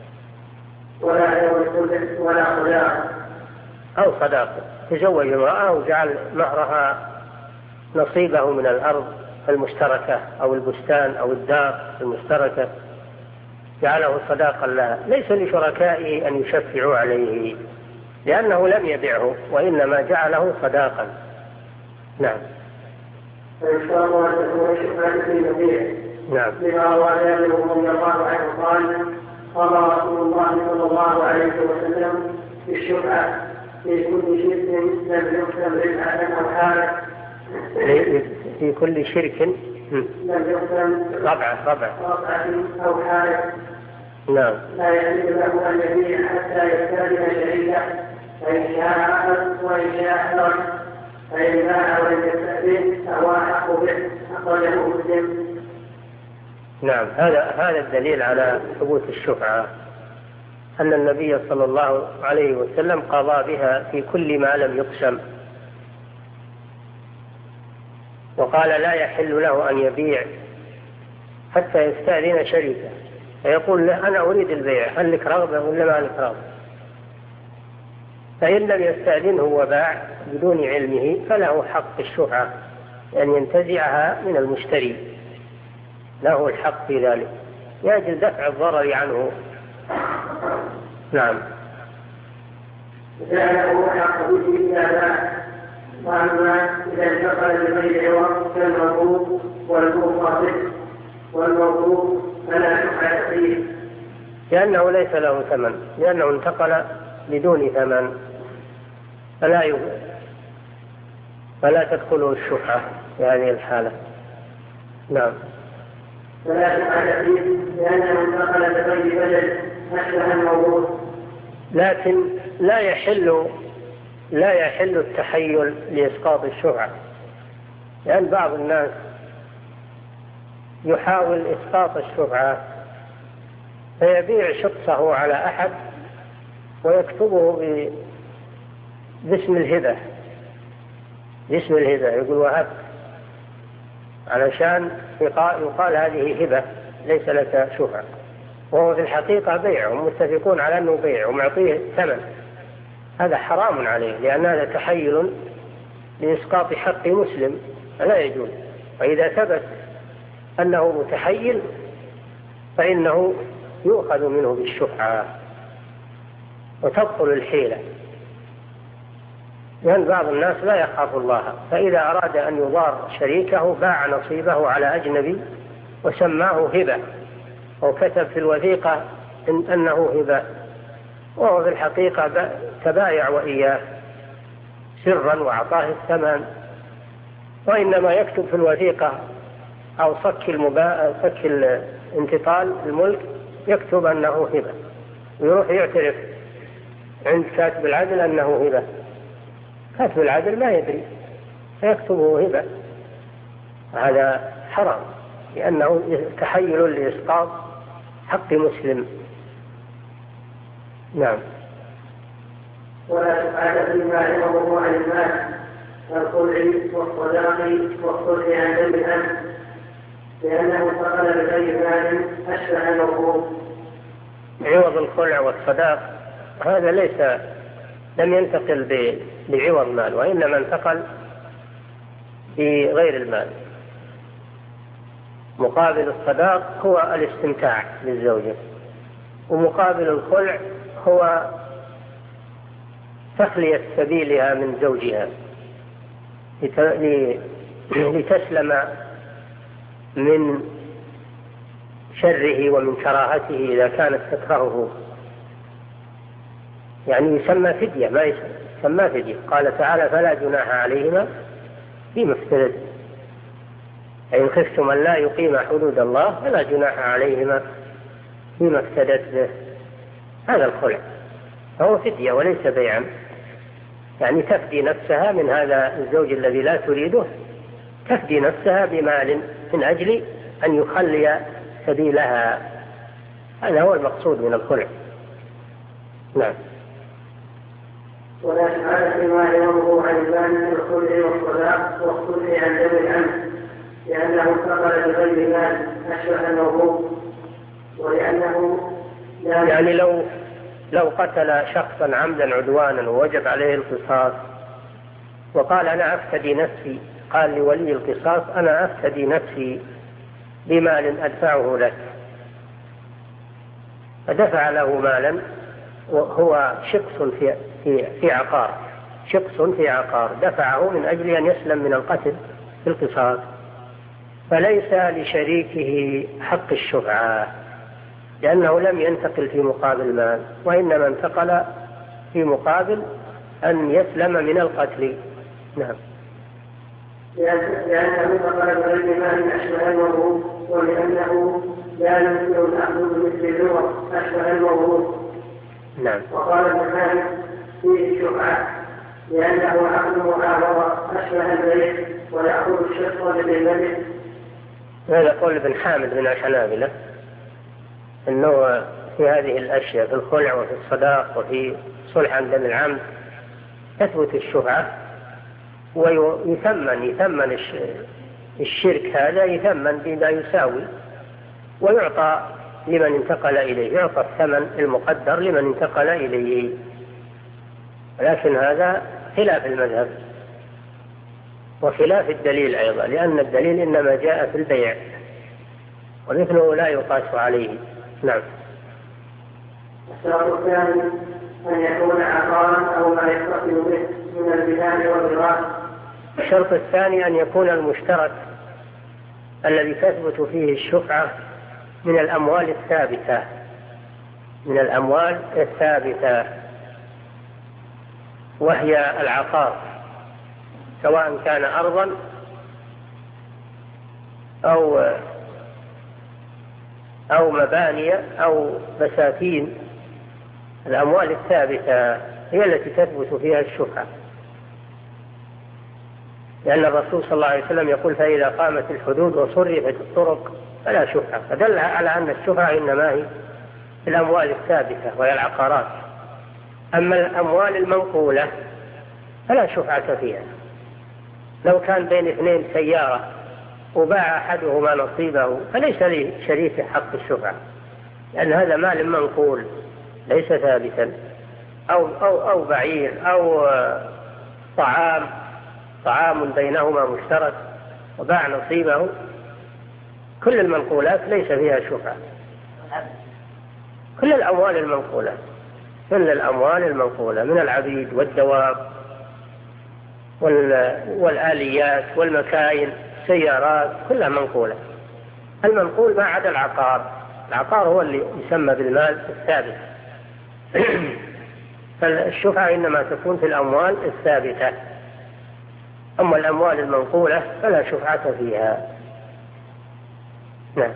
ولا صداق أو صداق تزوج امرأة وجعل مهرها نصيبه من الأرض المشتركة أو البستان أو الدار المشتركة جعله صداقا لها. ليس لشركائه أن يشفعوا عليه لأنه لم يبيعه وإنما جعله صداقا. نعم. فيشترط أن تكون الشفعة في المبيع. نعم. لما روى جابر رضي الله عنه قال رسول الله صلى الله عليه وسلم في الشفعة في كل شرك لم يقسم ربحا أو حالة. في كل شرك لم يقسم ربعة أو حالة. نعم. لا يحل له أن يبيع حتى يستأذن شريكه فإن شاء أخذ وإن شاء ترك فإن باع ولم يستأذن فهو أحق به. أخرجه مسلم. نعم. هذا الدليل على ثبوت الشفعة أن النبي صلى الله عليه وسلم قضى بها في كل ما لم يقسم وقال لا يحل له أن يبيع حتى يستأذن شريكه فيقول له أنا أريد البيع هل لك رغبة ولا ما لك رغبة. فإن لم يستأذنه وباع بدون علمه فله حق الشفعة أن ينتزعها من المشتري له الحق في ذلك يجب دفع الضرر عنه. نعم. له حق به إذا باع. وأما إذا انتقل لغير عوض كالموقوف والموقوف فلا شفعة فيه لأنه ليس له ثمن لأنه انتقل بدون ثمن فلا تدخله الشفعة في هذه الحالة. نعم. فلا شفعة فيه لأنه انتقل لغير بدل أشبه الموقوف. لكن لا يحل التحيل لإسقاط الشفعة لأن بعض الناس يحاول إسقاط الشفعة فيبيع شخصه على أحد ويكتبه باسم الهبة يقول وهبت علشان يقال هذه هبة ليس لك شفعة وهو في الحقيقة بيع ومتفقون على أنه بيع ومعطيه ثمن. هذا حرام عليه لأن هذا تحيل لإسقاط حق مسلم لا يجوز. وإذا ثبت أنه متحيل فإنه يؤخذ منه بالشفعة وتبطل الحيلة لأن بعض الناس لا يخاف الله فإذا أراد أن يضار شريكه باع نصيبه على أجنبي وسماه هبة وكتب في الوثيقة أنه هبة وهو في الحقيقة تبايع وإياه سرا وأعطاه الثمن وإنما يكتب في الوثيقة أو صك الانتقال الملك يكتب أنه هبة ويروح يعترف عند كاتب العدل أنه هبة. كاتب العدل ما يدري فيكتبه هبة. هذا حرام لأنه تحيل لإسقاط حق مسلم. نعم. ولا شفعة فيما عوضه عن المال كالخلع والصداق والصلح عن ذنب الأمن، لأنه انتقل بغير مال أشبه الموهوب. عوض الخلع والصداق هذا لم ينتقل بعوض مال، وإنما انتقل بغير المال. مقابل الصداق هو الاستمتاع للزوجة، ومقابل الخلع هو تخلية سبيلها من زوجها لتسلم من شره ومن كراهته إذا كانت تكرهه. يعني يسمى فدية، ما يسمى فدية. قال تعالى: فلا جناح عليهما فيما افتدت، إن خفتم أن لا يقيم حدود الله فلا جناح عليهما فيما افتدت به. هذا الخلع فهو فدية وليس بيعا، يعني تفدي نفسها من هذا الزوج الذي لا تريده، تفدي نفسها بمال من أجل أن يخلي سبيلها. هذا هو المقصود من الخلع. نعم. ولا شفعة فيما عوضه عن المال من الخلع والصداق والصلح عن ذوي الأمن، لأنه انتقل بغير مال أشبه الموهوب، ولأنه يعني لو قتل شخصا عمدا عدوانا ووجب عليه القصاص وقال: أنا أفتدي نفسي، قال لولي القصاص: أنا أفتدي نفسي بمال أدفعه لك، فدفع له مالا وهو شخص في عقار، شخص في عقار دفعه من أجل أن يسلم من القتل في القصاص، فليس لشريكه حق الشفعة، لأنه لم ينتقل في مقابل مال، وإنما انتقل في مقابل أن يسلم من القتل. نعم. لأنه انتقل بغير مال أشبه الموهوب، ولأنه لا يمكن الأخذ بمثل اللغة أشبه الموهوب. نعم. وقال ابن حامد فيه الشفعة لأنه عقد معاوضة أشبه البيع ويأخذ الشفع بالملك. هذا قول ابن حامد من الحنابلة، أنه في هذه الأشياء، في الخلع وفي الصداق وفي صلح عن دم العمد، تثبت الشفعة ويثمن الشرك، هذا يثمن بما يساوي ويعطى لمن انتقل إليه، يعطى الثمن المقدر لمن انتقل إليه. لكن هذا خلاف المذهب وخلاف الدليل أيضا، لأن الدليل إنما جاء في البيع ومثله لا يقاس عليه. نعم. الشرط الثاني أن يكون عقارا أو ما يتصل به من البناء والغراس. الشرط الثاني أن يكون المشترك الذي تثبت فيه الشفعة من الأموال الثابتة، من الأموال الثابتة، وهي العقار، سواء كان أرضا أو مباني أو بساتين. الأموال الثابتة هي التي تثبت فيها الشفعة، لأن الرسول صلى الله عليه وسلم يقول: فإذا قامت الحدود وصرفت الطرق فلا شفعة، فدل على أن الشفعة إنما هي الأموال الثابتة وهي العقارات. أما الأموال المنقولة فلا شفعة فيها. لو كان بين اثنين سيارة وباع أحدهما نصيبه فليس لشريكه حق الشفعة، لأن هذا مال منقول ليس ثابتا، أو بعير أو طعام بينهما مشترك وباع نصيبه. كل المنقولات ليس فيها شفعة. كل الأموال المنقولة من العبيد والدواب والآليات والمكاين، سيارات، كلها منقولة. المنقول ما عدا العقار. العقار هو اللي يسمى بالمال الثابت. فالشفعة إنما تكون في الأموال الثابتة، أما الأموال المنقولة فلا شفعة فيها. نعم.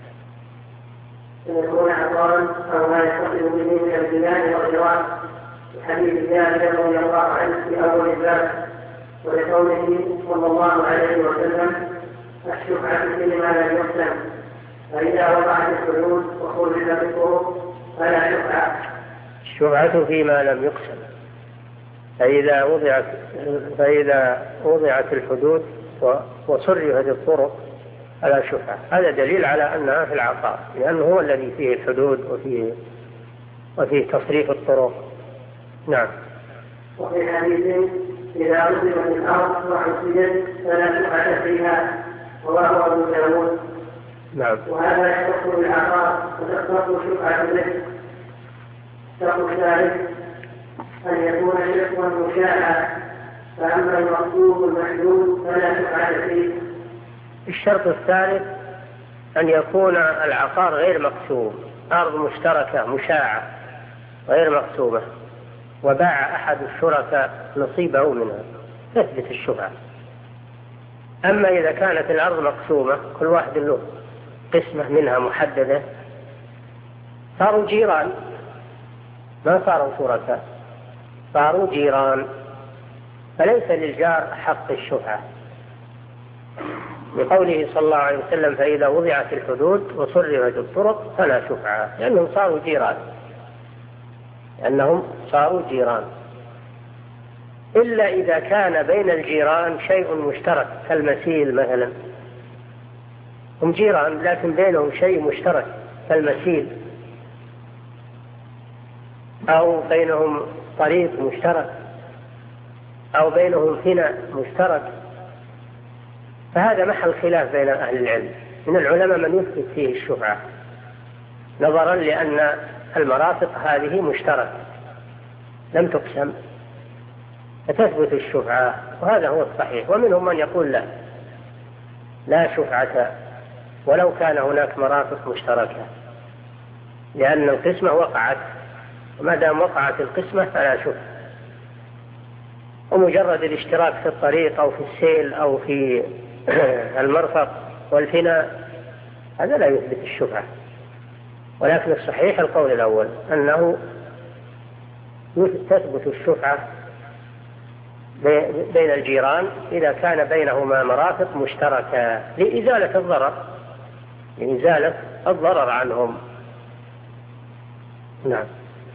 أن يكون عقارا أو ما يتصل به من البناء والجوار، لحديث جابر رضي الله عنه في أول الباب، ولقوله صلى الله عليه وسلم: الشفعة فيما لم يسلم، فإذا وقعت الحدود وخرج بالطرق فلا شفعة. الشفعة فيما لم يقسم، فإذا وضعت الحدود وصرفت الطرق على شفعة، هذا دليل على أنها في العقار، لأنه هو الذي فيه الحدود وفيه تصريف الطرق. نعم. وفي حديث إذا عزمت الأرض وحسدت فلا شفعة فيها، رواه أبو داود. نعم. وهذا يختص بالعقار وتختص شفعة به. الشرط الثالث أن يكون شركا مشاعا، فأما المقصود المحدود فلا شفعة فيه. الشرط الثالث أن يكون العقار غير مقسوم، أرض مشتركة مشاعة غير مقسومة، وباع أحد الشركاء نصيبه منها، تثبت الشفعة. أما إذا كانت الأرض مقسومة كل واحد له قسمة منها محددة، صاروا جيران، ما صاروا شركاء، صاروا جيران، فليس للجار حق الشفعة، لقوله صلى الله عليه وسلم فإذا وضعت الحدود وصرفت الطرق فلا شفعة، لأنهم صاروا جيران. إلا إذا كان بين الجيران شيء مشترك كالمسيل مثلا، هم جيران لكن بينهم شيء مشترك كالمسيل، أو بينهم طريق مشترك، أو بينهم فناء مشترك، فهذا محل خلاف بين أهل العلم. من العلماء من يثبت فيه الشفعة نظرا لأن المرافق هذه مشتركة لم تقسم، فتثبت الشفعة، وهذا هو الصحيح. ومنهم من يقول لا شفعة ولو كان هناك مرافق مشتركة، لأن القسمة وقعت، وما دام وقعت القسمة فلا شفعة. ومجرد الاشتراك في الطريق أو في السيل أو في المرفق والفناء هذا لا يثبت الشفعة. ولكن الصحيح القول الأول أنه تثبت الشفعة بين الجيران إذا كان بينهما مرافق مشتركة لإزالة الضرر عنهم. نعم.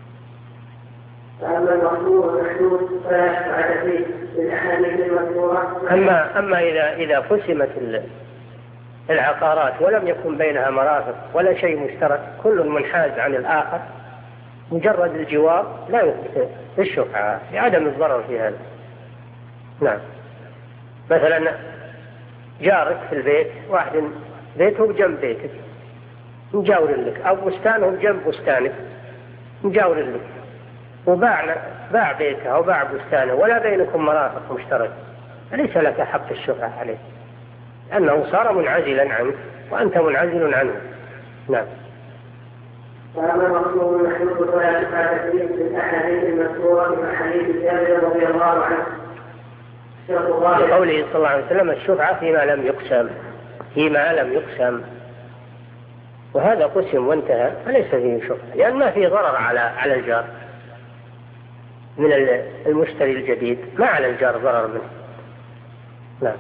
فأما المقصود والمحدود فلا شفعة فيه للأحاديث المذكورة. أما إذا قسمت العقارات ولم يكن بينها مرافق ولا شيء مشترك، كل منحاز عن الآخر، مجرد الجوار لا يثبت الشفعة لعدم الضرر في هذا. نعم. مثلا جارك في البيت، واحد بيته بجنب بيتك مجاور لك، أو بستانه بجنب بستانك مجاور لك، وباع بيته أو باع بستانه ولا بينكم مرافق مشترك، فليس لك حق الشفعة عليه، لأنه صار منعزلا عنك وأنت منعزل عنه. نعم. فأما المقصود المحدود فلا شفعة فيه بالأحاديث المذكورة من حديث جابر رضي الله عنه. لقوله صلى الله عليه وسلم الشفعة فيما لم يقسم، وهذا قسم وانتهى فليس فيه شفعة، لأن ما فيه ضرر على الجار من المشتري الجديد، ما على الجار ضرر منه. نعم.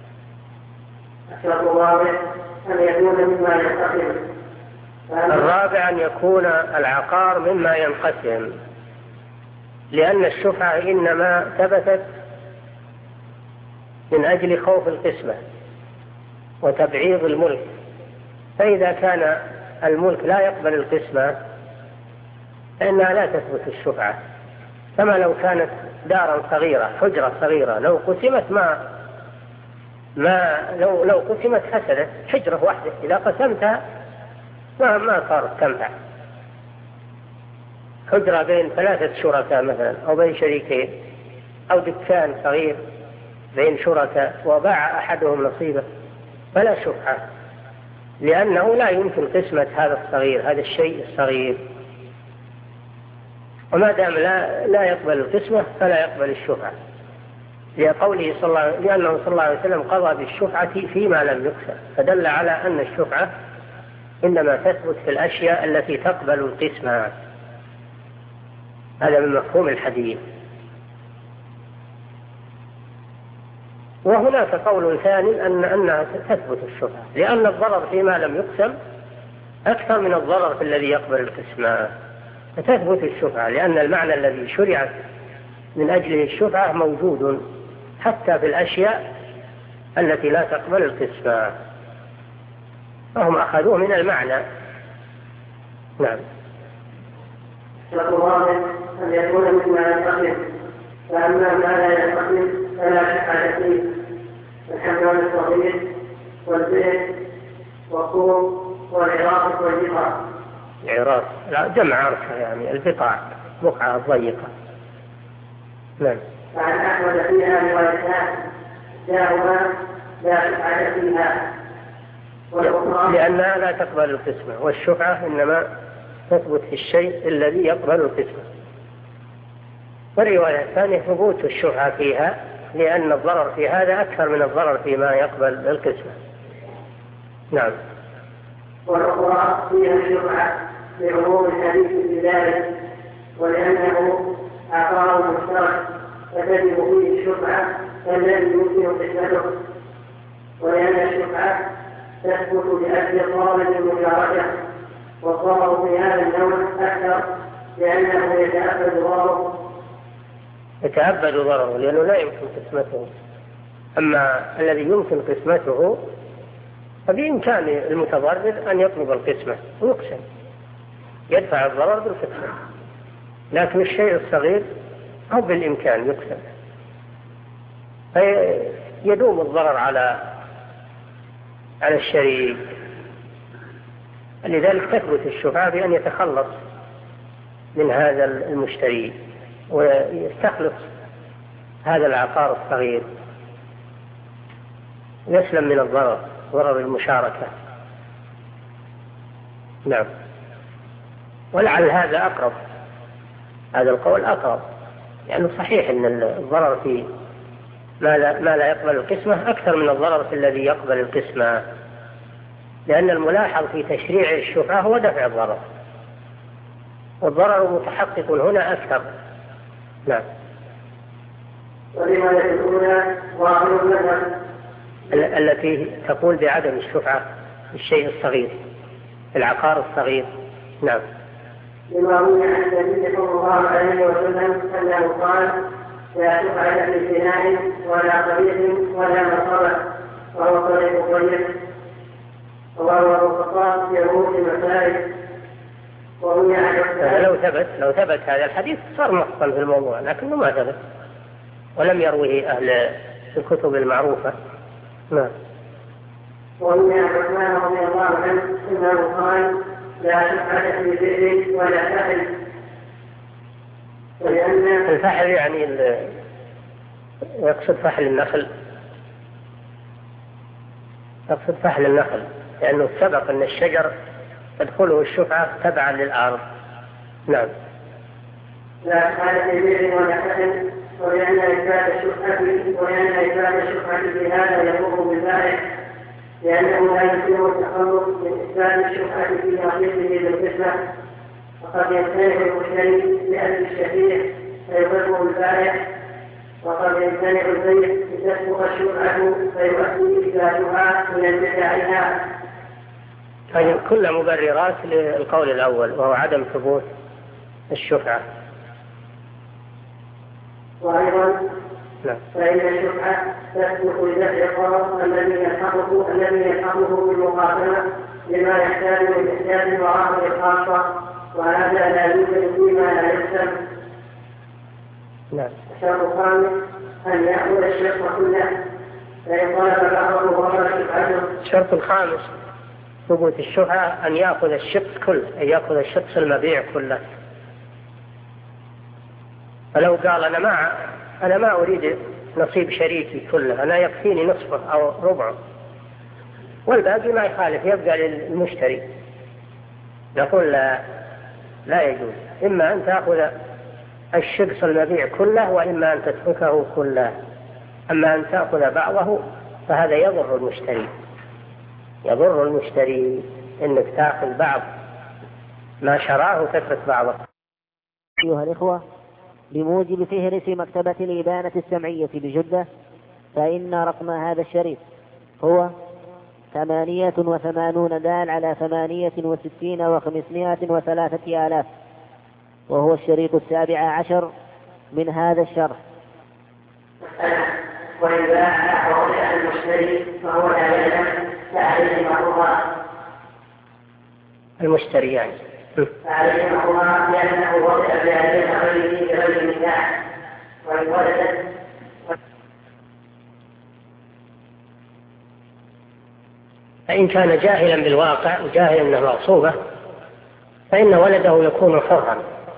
الرابع أن يكون العقار مما ينقسم، لأن الشفعة إنما ثبتت من أجل خوف القسمة وتبعيض الملك، فإذا كان الملك لا يقبل القسمة فإنها لا تثبت الشفعة. كما لو كانت دارا صغيرة، حجرة صغيرة، لو قسمت لو قسمت فسدت، حجرة واحدة إذا قسمتها ما صارت تنفع. حجرة بين 3 شركاء مثلا، أو بين شريكين، أو دكان صغير بين شركاء وباع أحدهم نصيبه فلا شفعة، لأنه لا يمكن قسمة هذا الشيء الصغير، وما دام لا يقبل القسمة فلا يقبل الشفعة، لأنه صلى الله عليه وسلم قضى بالشفعة فيما لم يقسم، فدل على أن الشفعة إنما تثبت في الأشياء التي تقبل القسمة. هذا من مفهوم الحديث. وهناك قول ثاني أنها تثبت الشفعة، لأن الضرر فيما لم يقسم أكثر من الضرر في الذي يقبل القسمة، فتثبت الشفعة، لأن المعنى الذي شرعت من أجله الشفعة موجود حتى في الأشياء التي لا تقبل القسمة، فهم أخذوه من المعنى. نعم. الرابع أن يكون مما ينقسم، فأما ما لا ينقسم فلا شفعة فيه، الحمام الصغير والبيت والطور والعراق والبقع. العراق لا جمع عركة، يعني البقع بقعة ضيقة. نعم. فعن أحمد فيها روايتان، إحداهما لا شفعة فيها والأخرى لأنها لا تقبل القسمة، والشفعة إنما تثبت في الشيء الذي يقبل القسمة. والرواية الثانية ثبوت الشفعة فيها، لأن الضرر في هذا أكثر من الضرر فيما يقبل القسمة. نعم. والأخرى فيها الشفعة لعموم الحديث بذلك، ولأنه عقار مشترك فتجب فيه الشفعة الذي يمكن قسمته، ولأن الشفعة تثبت لأجل طالب المشاركة، والضرر في هذا النوع أكثر لأنه يتأبد ضرره لأنه لا يمكن قسمته. أما الذي يمكن قسمته فبإمكان المتضرر أن يطلب القسمة ويقسم، يدفع الضرر بالقسمة، لكن الشيء الصغير أو بالإمكان يقسم، فيدوم الضرر على الشريك. لذلك تثبت الشفعة بأن يتخلص من هذا المشتري ويستخلص هذا العقار الصغير، يسلم من ضرر المشاركة. نعم. ولعل هذا أقرب، هذا القول أقرب، لأنه يعني صحيح أن الضرر في ما لا يقبل القسمة أكثر من الضرر في الذي يقبل القسمة، لأن الملاحظ في تشريع الشفعة هو دفع الضرر، والضرر متحقق هنا أكثر. نعم. التي تقول بعدم الشفعة الشيء الصغير، العقار الصغير. نعم. لما روي عن النبي صلى الله عليه وسلم أنه قال: لا شفعة في بناء ولا طريق ولا مصرف، وهو طريق طيب، وهو الخطاب يموت المسائل. وروي عن لو ثبت هذا الحديث صار نصا في الموضوع، لكنه ما ثبت ولم يروه أهل الكتب المعروفة. نعم. وروي عن عثمان رضي الله عنه أنه قال: لا شفعة في بئر ولا فحل. الفحل يعني يقصد فحل النخل، يقصد فحل النخل، لأنه سبق أن الشجر تدخله الشفعة تبعا للأرض. نعم. لا شفعة في بئر ولا فحل، ولأن إثبات الشفعة في هذا يضر بالبائع، لأنه لا يمكن التخلص من إثبات الشفعة في نصيبه بالقسمة، وقد يمتنع المشتري لأجل الشفيع فيضره البائع، وقد يمتنع البيع لتسبق الشفعة فيؤدي إثباتها من البدعها. هذه كل مبررات للقول الأول، وهو عدم ثبوت الشفعة. وأيضا فإن الشفعة تسبق لدفع الضرر الذي يلحقه بالمقابلة لما يحتاج من إحداث المعامل الخاصة، وهذا لا يوجد فيما لا يحسن. الشرط الخامس أن يأخذ الشق كله، فإن طلب بعضه ضرر شفعته. الشرط الخامس ثبوت الشفعة أن يأخذ الشق كله، أن يأخذ الشخص المبيع كله. فلو قال أنا ما أريد نصيب شريكي كله، أنا يكفيني نصفه أو ربعه، والباقي ما يخالف يبقى للمشتري، نقول لا يجوز، إما أن تأخذ الشخص المبيع كله وإما أن تتركه كله. أما أن تأخذ بعضه فهذا يضر المشتري إنك تأخذ بعض ما شراه وتترك بعضه. أيها الإخوة، بموجب فهرس مكتبة الإبانة السمعية بجدة، فإن رقم هذا الشريط هو 88 دال على 68 و503 آلاف، وهو الشريط 17 من هذا الشرح. وإن باع ووضع المشتري فهو لا يلزم فعليه محرومات. المشتري يعني فعليه محرومات لأنه وضع بأهل غيره بغير نكاح. وإن ولدت فإن كان جاهلا بالواقع وجاهلا أنه مغصوبة فإن ولده يكون حرا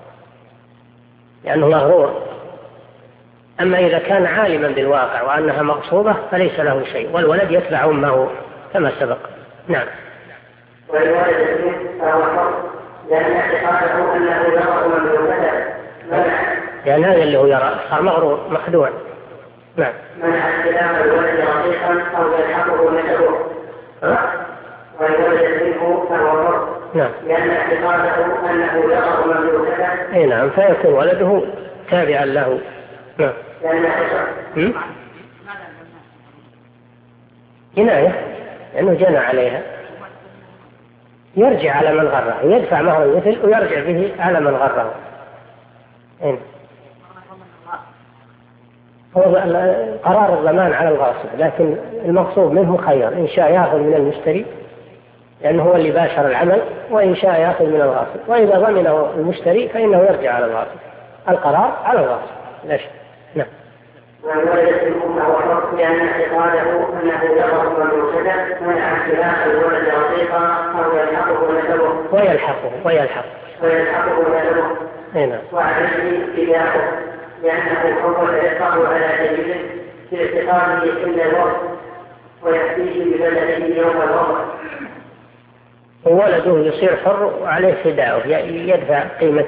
لأنه مغرور. أما إذا كان عالما بالواقع وأنها مغصوبة فليس له شيء، والولد يتبع أمه كما سبق. نعم. وإن ولدت منه فهو حر لأن اعتقاده أنه يرى مملوكته لأن هذا اللي هو يرى صار مغرور مخدوع. نعم. منع استلام الولد رقيقا أو يلحقه نسبه. وإن ولدت منه فهو حر نعم. لأن اعتقاده أنه يرى مملوكته. أي نعم، فيكون ولده تابعا له. نعم. جناية لأنه جنى عليها يرجع على من غره، يدفع مهر المثل ويرجع به على من غره. هو قرار الضمان على الغاصب، لكن المقصود منه خير، إن شاء يأخذ من المشتري لأنه هو اللي باشر العمل، وإن شاء يأخذ من الغاصب، وإذا ضمنه المشتري فإنه يرجع على الغاصب. القرار على الغاصب. لا شيء. نعم. وإن ولدت منه فهو حر لأن اعتقاده أنه يرى مملوكته منع استلام الولد رقيقا أو يلحقه نسبه. ويلحقه نسبه. نعم. وعليه ابتداؤه لأنه حر يقع على سبيله في اعتقاده عند الوقت ويأتيه ببلده يوم الوضع. وولده يصير حر وعليه فداؤه، يدفع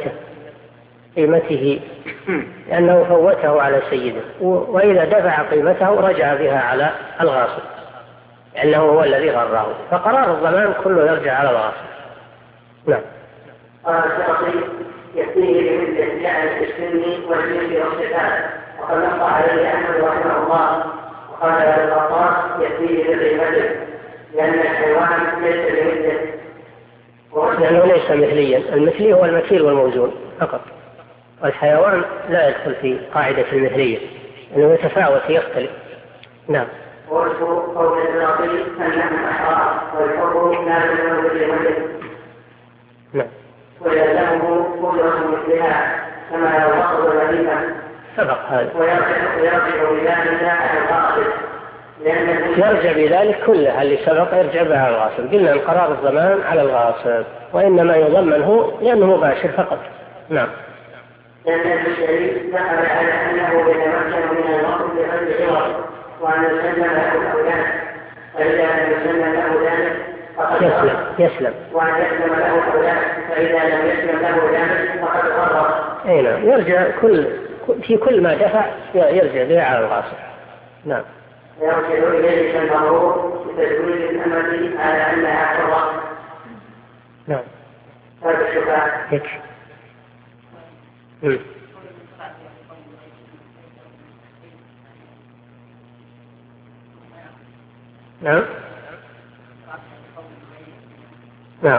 قيمته لأنه فوته على سيده، وإذا دفع قيمته رجع بها على الغاصب لأنه هو الذي غره، فقرار الضمان كله يرجع على الغاصب. نعم. قال الشرطي يأتيه بمثل أشياء السن والجنس والصفات، وقد نص عليه أحمد رحمه الله وقال ابن الخطاب يأتيه بقيمته لأن الحيوان ليس بمثله. لأنه ليس مثليا، المثلي هو المكيل والموزون فقط، والحيوان لا يدخل في قاعدة المثلية لأنه يتفاوت يختلف. نعم. ووجه قول الشرطي أنهم أحرار والحر لا يدخل بقيمته. نعم. ويلزمه قدرة مثلها كما لو وصل الغريبة سبق هذا. ويرجع بذلك على الغاصب يرجع بذلك كله اللي سبق يرجع بها على الغاصب. قلنا أن قرار الضمان على الغاصب، وإنما يضمن هو لأنه مباشر فقط. نعم. لأن المشتري دخل على أنه يتمكن من الوقت بغير عوض وأن يسلم له الأولاد، فإذا لم يسلم له ذلك فقد يسلم. وأن يسلم له الأولاد، فإذا لم يسلم له ذلك فقد غرر. أي نعم، يرجع في كل ما دفع يرجع به على الغاصب. نعم. يرجع إليه كالمغرور بتدوير الأمل على أنها حرة. نعم. هذا الشفاعة. يكفي. نعم. نعم.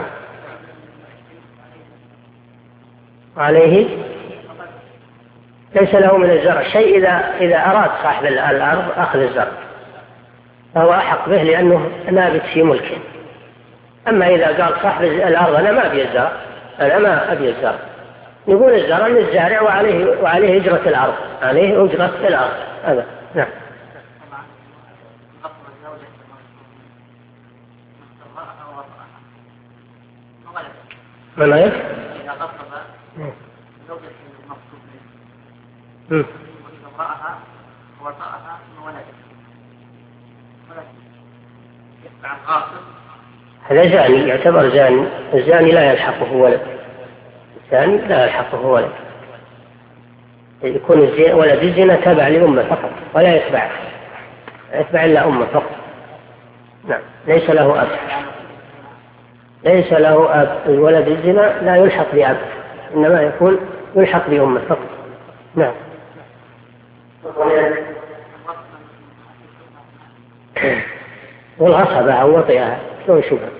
عليه ليس له من الزرع شيء إذا أراد صاحب الأرض أخذ الزرع فهو أحق به لأنه نابت في ملكه. أما إذا قال صاحب الأرض أنا ما أبي الزرع، أنا ما أبي الزرع، نقول الزرع للزارع وعليه أجرة الأرض، عليه أجرة الأرض هذا. نعم. من رأيك؟ إذا غصب زوجة المقصود منه وإذا وطأها من ولده يتبع الغاصب، هذا زاني، يعتبر زاني. الزاني لا يلحقه ولد، الزاني لا يلحقه ولد، يكون ولد الزنا تابع لأمه فقط ولا يتبع إلا أمه فقط. نعم. ليس له أب، ليس له أب. الولد الزنا لا يلحق بأب، إنما يكون يلحق بأمه فقط. نعم. والغصبة أو وطئها شو شبهة؟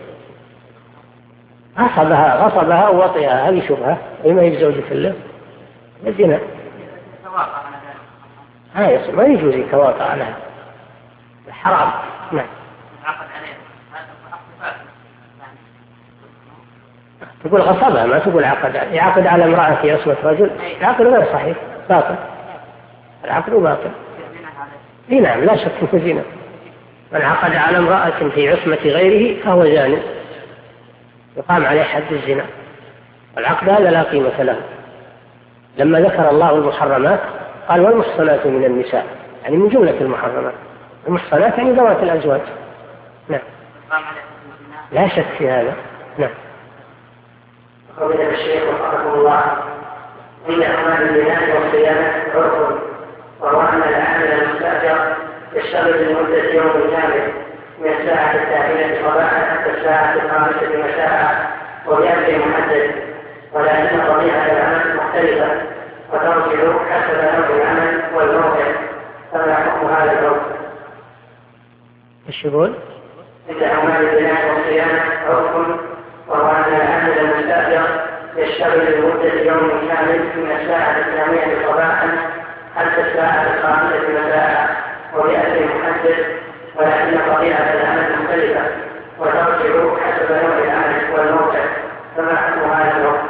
غصبها أو وطئها هذه شبهة، إما هي زوجة الله الزنا. ما يجوز يتواطأ لها، حرام. نعم. تقول غصبها، ما تقول عقد. يعقد على امرأة في عصمة رجل، العقد غير صحيح، باطل، العقد باطل. نعم، لا شك في زنا. من عقد على امرأة في عصمة غيره فهو زاني، يقام عليه حد الزنا. العقد هذا لا قيمة له. لما ذكر الله المحرمات قال والمحصنات من النساء، يعني من جملة المحرمات. المحصنات يعني ذوات الأزواج. نعم، لا شك في هذا. نعم. قول الشيخ رحمه الله: إن أعمال البناء والصيانة عرف، وهو أن العامل المستأجر يشتغل لمدة يوم كامل من الساعة 9 صباحا حتى الساعة 5 مساء وبأجر محدد، ولكن طبيعة العمل مختلفة وترجع حسب نوع العمل والموقع. فما حكم هذا العرف؟ ايش يقول؟ إن أعمال البناء والصيانة عرف، وهو أن العامل المستأجر يشتغل لمدة يوم كامل من الساعة 9 صباحا حتى الساعة 5 مساء وبأجر محدد، ولكن طبيعة العمل مختلفة وترجع حسب نوع العمل والموقع. فما حكم هذا العرف؟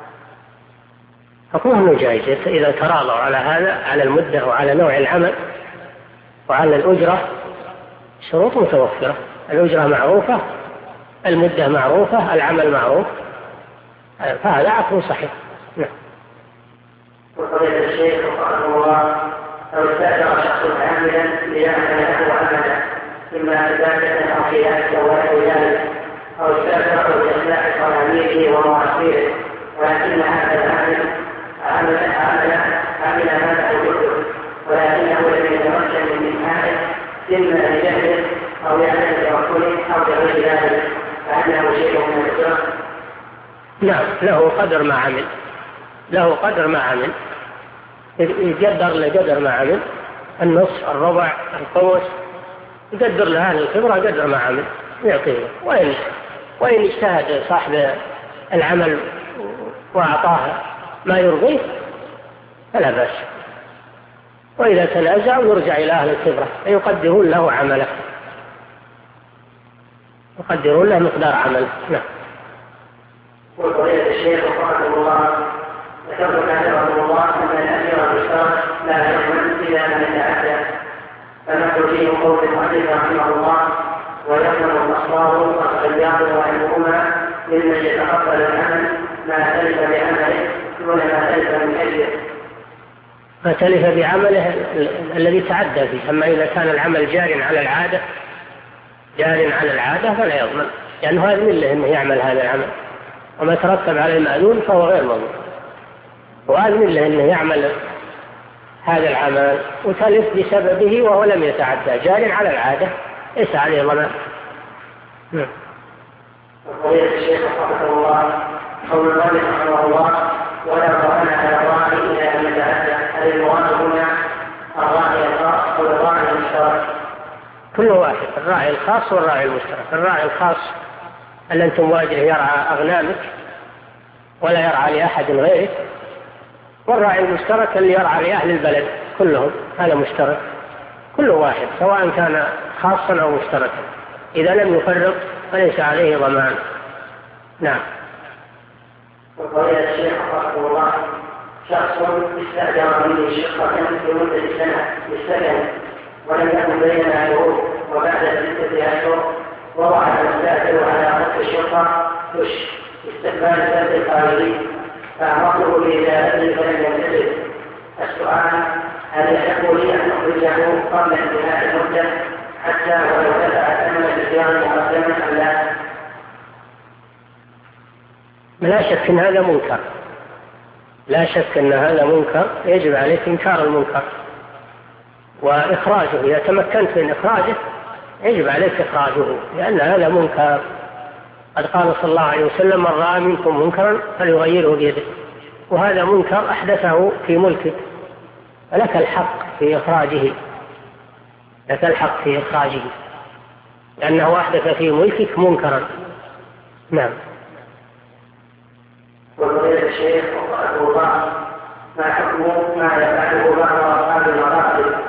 حكمه جائز إذا تراضوا على هذا، على المدة وعلى نوع العمل وعلى الأجرة. شروط متوفرة، الأجرة معروفة، المدة معروفة، العمل معروف، فهذا عقد صحيح. نعم. وقضية الشيخ رحمه الله: لو استأجر شخص عاملا ليعمل له عملا إما عبادة أو قيادة أو غير ذلك، أو استأجره لإصلاح صناديقه ومواصيله، ولكن هذا العامل عمل هذا الجزء ولكنه لم يتمكن من هذا إما لجهله أو لعدم توكله أو لغير ذلك، فإنه شيء من الإسراف. نعم، له قدر ما عمل، له قدر ما عمل، يقدر لقدر ما عمل، النصف، الربع، الخمس، يقدر له أهل الخبرة قدر ما عمل يعطيه. وإن اجتهد صاحب العمل وأعطاه ما يرضيه فلا بأس، وإذا تنازع يرجع إلى أهل الخبرة فيقدرون له عمله، يقدرون له مقدار عمله. نعم. وقضية الشيخ رحمه الله: ذكرت كان رحمه الله أن الأمير المشترك لا يؤمن إلا من يتعدى، فنحن فيه قول المؤلف رحمه الله: ويؤمن الأصرار والخيار وعلمهما ممن يتقبل العمل ما تلف بعمله دون ما تلف من أجله. ما تلف بعمله الذي تعدى فيه. أما إذا كان العمل جار على العادة فلا يضمن، لأنه هذا من له أنه يعمل هذا العمل، وما ترتب على المأذون فهو غير مضمون. وهذا من له أنه يعمل هذا العمل وتلف بسببه وهو لم يتعدى، جار على العادة ليس عليه ضمان. وقضية الشيخ رحمه الله: قول المؤلف رحمه الله: ولا ضمان على الراعي إلى أن يتعدى، هل المراد هنا الراعي الخاص أو الراعي المشترك؟ كل واحد، الراعي الخاص والراعي المشترك. الراعي الخاص اللي أنت مواجه يرعى أغنامك ولا يرعى لأحد غيرك، والراعي المشترك اللي يرعى لأهل البلد كلهم، هذا مشترك. كل واحد سواء كان خاصا أو مشتركا، إذا لم يفرق فليس عليه ضمان. نعم. وقضية الشيخ رحمه الله: شخص استأجر مني شقة لمدة سنة للسكن ولم يكن بيننا شروط، وبعد 6 أشهر وضع المستأجر على نصف الشقة استقبال السد الخارجي، فأمرته بإجابته فلم يمتثل. السؤال: هل يحق لي أن أخرجه قبل انتهاء المدة حتى ولو دفع ثمن الإجارة مقدما أم لا؟ لا شك أن هذا منكر، لا شك أن هذا منكر، يجب عليك إنكار المنكر وإخراجه. إذا تمكنت من إخراجه يجب عليك إخراجه، لأن هذا منكر. قد قال صلى الله عليه وسلم: من رأى منكم منكرا فليغيره بيده. وهذا منكر أحدثه في ملكك، فلك الحق في إخراجه، لك الحق في إخراجه، لأنه أحدث في ملكك منكرا. نعم. وقضية الشيخ رحمه الله: ما حكم ما يفعله بعض أصحاب المراقب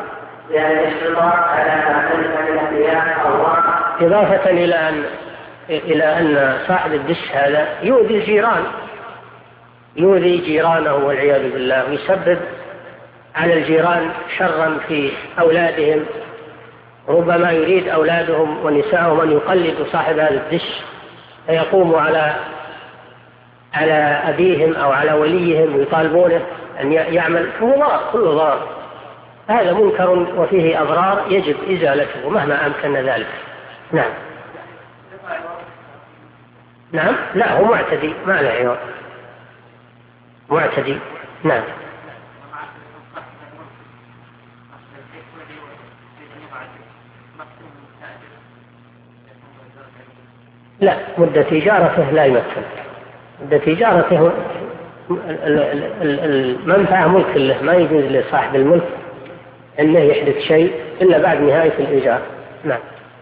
يشرط على ما سلف من الثياب أو إضافة إلى أن صاحب الدش هذا يؤذي الجيران، يؤذي جيرانه والعياذ بالله، ويسبب على الجيران شرا في أولادهم. ربما يريد أولادهم ونساءهم أن يقلدوا صاحب هذا الدش فيقوموا على أبيهم أو على وليهم ويطالبونه أن يعمل. هو ضار، كله ضار. هذا منكر وفيه أضرار يجب إزالته مهما أمكن ذلك. نعم. نعم. لا، هو معتدي، ما له عيوب، معتدي. نعم. لا، مدة تجارته لا يمثل. مدة تجارته المنفعة ملك له، ما يجوز لصاحب الملك أنه يحدث شيء إلا بعد نهاية الإيجار. نعم.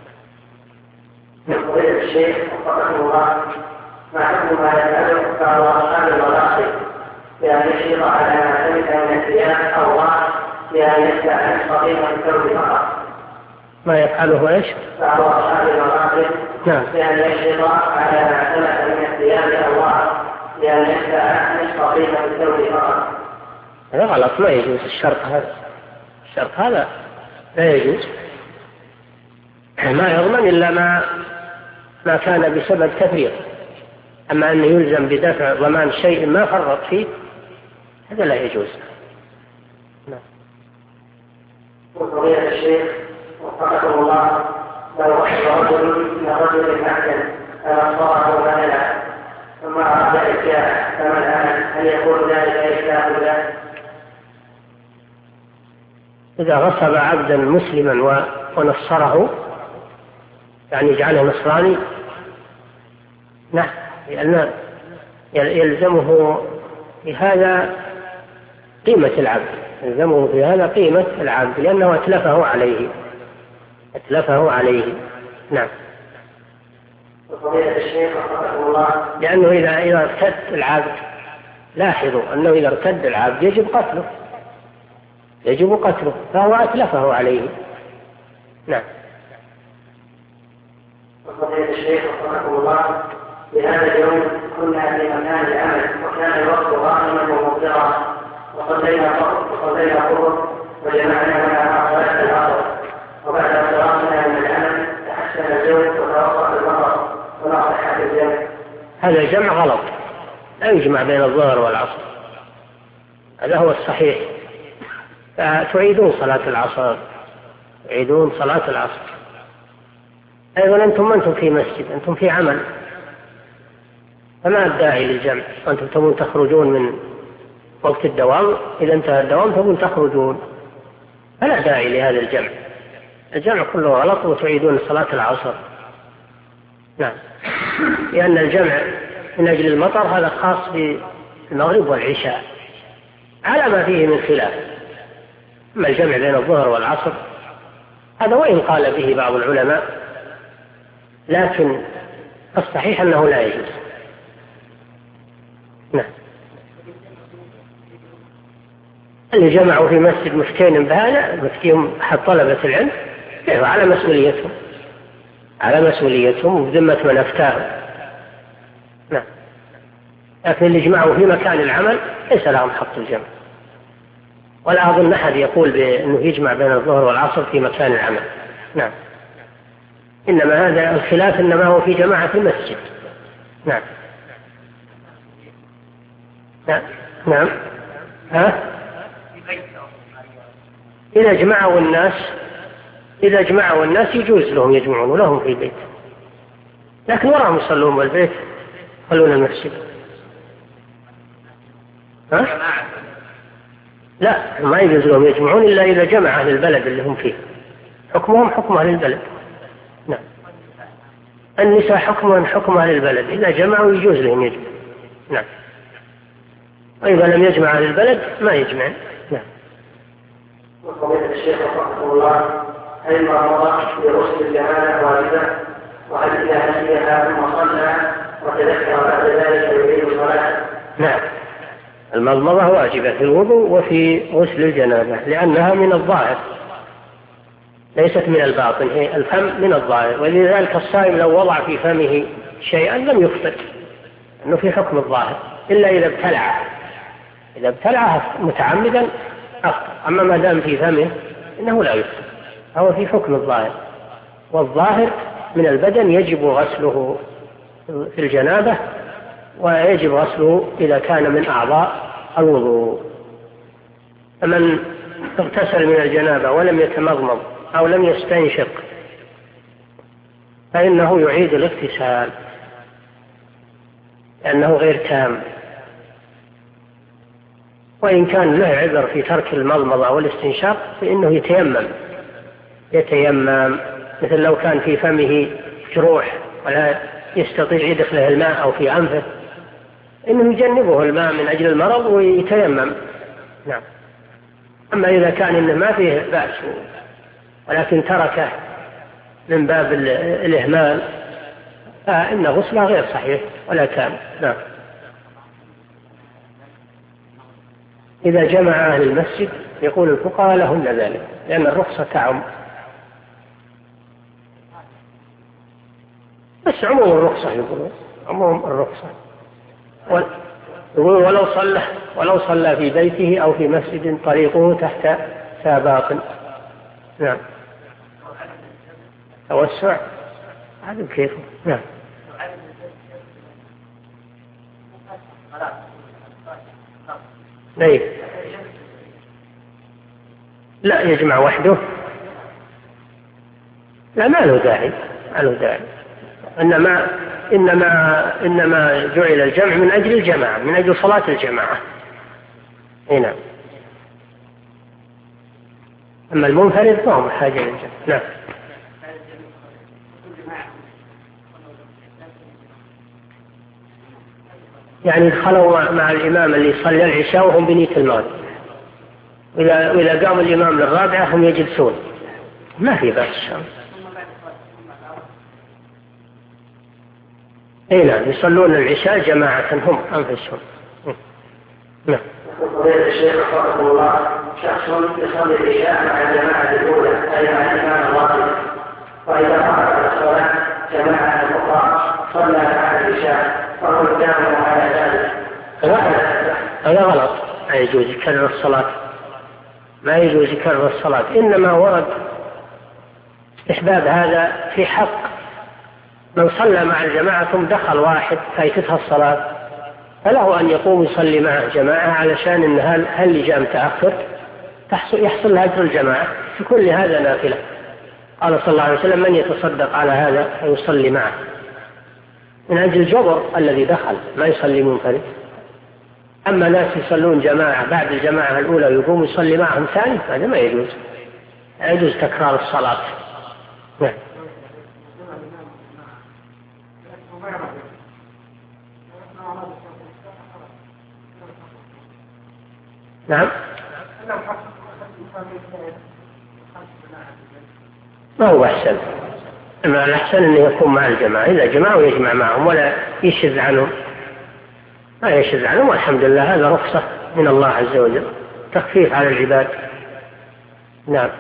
فضيلة الشيخ وفقه الله، ما حكم ما يفعله بعض أصحاب المراقب بأن يشرط على ما سلك من الثياب أو بأن يدفع عن صغيرة الثوب فقط؟ ما يفعله ايش؟ بعض أصحاب المراقب نعم. بأن يشرط على ما سلك من الثياب أو بأن يدفع عن صغيرة الثوب فقط. هذا غلط، ما يجوز الشرط هذا. الشرط هذا لا يجوز، ما يضمن إلا ما كان بسبب تفريط. أما أن يلزم بدفع ضمان شيء ما فرط فيه هذا لا يجوز. نعم. وفضيلة الشيخ وفقه الله، لو وصل رجل معدن فأصبره مثلا ثم أراد إرجاعه كما الآن، هل يكون ذلك إرجاع له؟ إذا غصب عبدا مسلما ونصره، يعني جعله نصراني، نعم، لأن يلزمه بهذا قيمة العبد، يلزمه بهذا قيمة العبد لأنه أتلفه عليه. نعم. وفضيلة الشيخ وفقه الله، لأنه إذا ارتد العبد، لاحظوا أنه إذا ارتد العبد يجب قتله، فهو أتلفه عليه. نعم. وفضيلة الشيخ وفقه الله، بهذا اليوم كنا في مكان العمل وكان الوقت غائما وممطرا، وصلينا الظهر وجمعنا معها صلاة العصر، وبعد انصرافنا من العمل تحسن الجو وتوقف المطر ونصح بالجمع. هذا الجمع غلط، لا يجمع بين الظهر والعصر، هذا هو الصحيح. فتعيدون صلاة العصر. أيضا أنتم ما أنتم في مسجد، أنتم في عمل، فما الداعي للجمع. أنتم تبون تخرجون من وقت الدوام، إذا انتهى الدوام تبون تخرجون، فلا داعي لهذا الجمع. الجمع كله غلط، وتعيدون صلاة العصر. نعم. لأن الجمع من أجل المطر هذا خاص بالمغرب والعشاء على ما فيه من خلاف. أما الجمع بين الظهر والعصر هذا وإن قال به بعض العلماء، لكن الصحيح أنه لا يجوز. نعم. اللي جمعوا في مسجد مفتين بهذا، مفتيهم حد طلبة العلم، على مسؤوليتهم وبذمة من أفتاهم. نعم. لكن اللي جمعوا في مكان العمل ليس لهم حق الجمع، ولا أظن أحد يقول بأنه يجمع بين الظهر والعصر في مكان العمل. نعم. إنما هذا الخلاف إنما هو في جماعة المسجد. نعم. نعم. إذا جمعوا الناس يجوز لهم يجمعون ولهم في البيت، لكن وراهم يصلون بالبيت يصلون المسجد. لا، ما يجوز لهم يجمعون إلا إذا جمع أهل البلد اللي هم فيه، حكمهم حكم أهل البلد. نعم. النساء حكم أهل البلد، إذا جمعوا يجوز لهم يجمع. نعم. وإذا لم يجمع أهل البلد ما يجمع. نعم. وفضيلة الشيخ وفقه الله، هل المرضى برسل الجماعة واجبة؟ وهل إذا نسيها ثم صلى وتذكر بعد ذلك يعيد الصلاة؟ نعم. المضمضة واجبة في الوضوء وفي غسل الجنابة، لأنها من الظاهر، ليست من الباطن، هي الفم من الظاهر. ولذلك الصائم لو وضع في فمه شيئا لم يفطر، أنه في حكم الظاهر، إلا إذا ابتلعه، إذا ابتلعه متعمدا أفطر. أما ما دام في فمه إنه لا يفطر، هو في حكم الظاهر. والظاهر من البدن يجب غسله في الجنابة، ويجب غسله إذا كان من أعضاء الوضوء. فمن اغتسل من الجنابة ولم يتمضمض أو لم يستنشق فإنه يعيد الاغتسال لأنه غير تام. وإن كان له عذر في ترك المضمضة والاستنشاق فإنه يتيمم، مثل لو كان في فمه جروح ولا يستطيع يدخله الماء أو في أنفه، إنه يجنبه الماء من أجل المرض ويتيمم. نعم. أما إذا كان إنه ما فيه بأس ولكن تركه من باب الإهمال فإن غسله غير صحيح ولا تام. نعم. إذا جمع أهل المسجد يقول الفقهاء لهن ذلك، لأن الرخصة تعم، بس عموم الرخصة يقولون عموم الرخصة. ولو صلى في بيته أو في مسجد طريقه تحت ساباق. نعم. توسع هذا كيف. نعم. أي لا يجمع وحده، لا ما له داعي. إنما جعل الجمع من أجل الجماعة، من أجل صلاة الجماعة. هنا أما المنفرد فهو بحاجة للجمع. نعم. يعني دخلوا مع الإمام اللي يصلي العشاء وهم بنية المغرب، وإذا قام الإمام للرابعة هم يجلسون، ما في بأس. اي نعم، يصلون العشاء جماعة هم أنفسهم. نعم. فضيلة الشيخ رحمه الله، شخص يصلي العشاء مع الجماعة الأولى أي مع الإمام الراتب، وإذا فرغ الصلاة جماعة أخرى صلى مع العشاء فهو قدامه على ذلك. هذا غلط، ما يجوز يكرر الصلاة، ما يجوز يكرر الصلاة. إنما ورد استحباب هذا في حق من صلى مع الجماعة ثم دخل واحد فايتتها الصلاة، فله أن يقوم يصلي معه جماعة، علشان إن هل اللي جاء متأخر يحصل له أجر الجماعة في كل هذا نافلة. قال صلى الله عليه وسلم: من يتصدق على هذا فيصلي معه، من أجل الجبر الذي دخل، ما يصلي منفرد. أما ناس يصلون جماعة بعد الجماعة الأولى ويقوم يصلي معهم ثاني، هذا ما يجوز، لا يجوز تكرار الصلاة. نعم. نعم. ما هو أحسن، أما الأحسن أنه يكون مع الجماعة، إذا جمعوا يجمع معهم ولا يشذ عنهم، ما يشذ عنهم، والحمد لله هذا رخصة من الله عز وجل، تخفيف على العباد. نعم.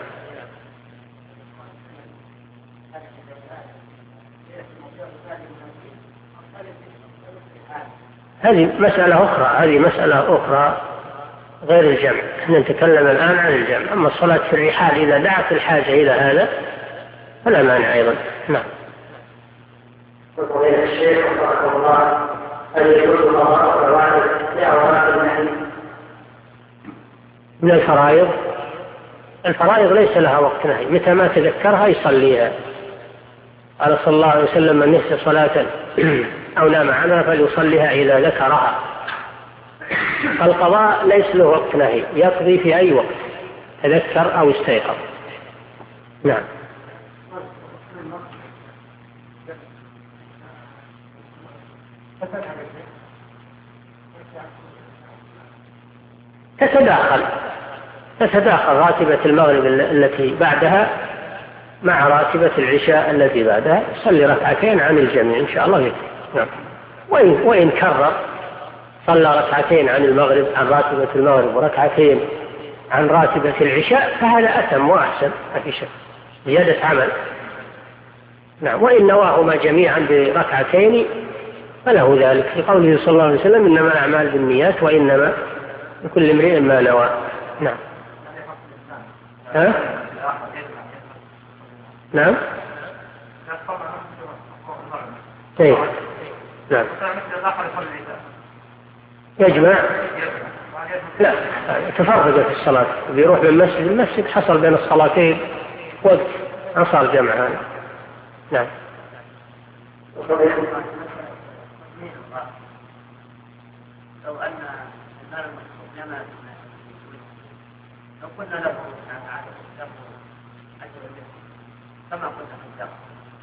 هذه مسألة أخرى غير الجمع، احنا نتكلم الآن عن الجمع. أما الصلاة في الرحال إذا دعت الحاجة إلى هذا فلا مانع أيضا. نعم. فضيلة الشيخ رحمه الله، هل يجوز قضاء الرواتب لأوقات النهي؟ من الفرائض ليس لها وقت نهي، متى ما تذكرها يصليها. قال صلى الله عليه وسلم: من نسي صلاة أو نام عنها فليصليها إذا ذكرها. القضاء ليس له وقت نهي، يقضي في أي وقت تذكر أو استيقظ. نعم. تتداخل راتبة المغرب التي بعدها مع راتبة العشاء التي بعدها، صلي ركعتين عن الجميع إن شاء الله. نعم. وإن كرر صلى ركعتين عن المغرب عن راتبة المغرب وركعتين عن راتبة العشاء فهذا أتم وأحسن، ما في شك. زيادة عمل. نعم. وإن نواهما جميعا بركعتين فله ذلك، في قوله صلى الله عليه وسلم إنما الأعمال بالنيات وإنما لكل امرئ ما نوى. نعم. ها؟ نعم. طيب. نعم. يجمع؟ لا، تفرق في الصلاة، بيروح من مسجد لمسجد حصل بين الصلاتين وقت، ما صار جمع هذا. نعم. لو أن المال المسلوب جمع لو قلنا له كما قلنا في الدرس.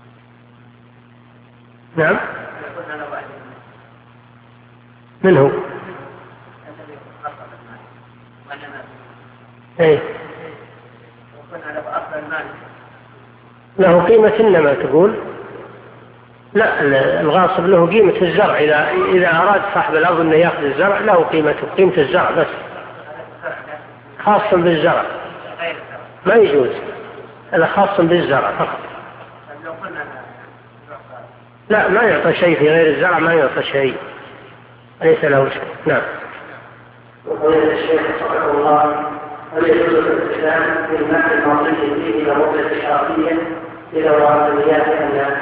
نعم. قلنا له من هو؟ ايه. وقلنا له أفضل المال له قيمة إنما تقول لا، الغاصب له قيمة الزرع، إذا أراد صاحب الأرض أن يأخذ الزرع له قيمة الزرع بس، خاص بالزرع ما يجوز، هذا خاص بالزرع فقط. لا، ما يعطى شيء في غير الزرع، ما يعطى شيء، ليس له شيء. نعم. وقال الشيخ رحمه الله هل يجوز الاستسلام بالماء المعطي فيه الى مدة شرعية الى ورد المياه ام لا؟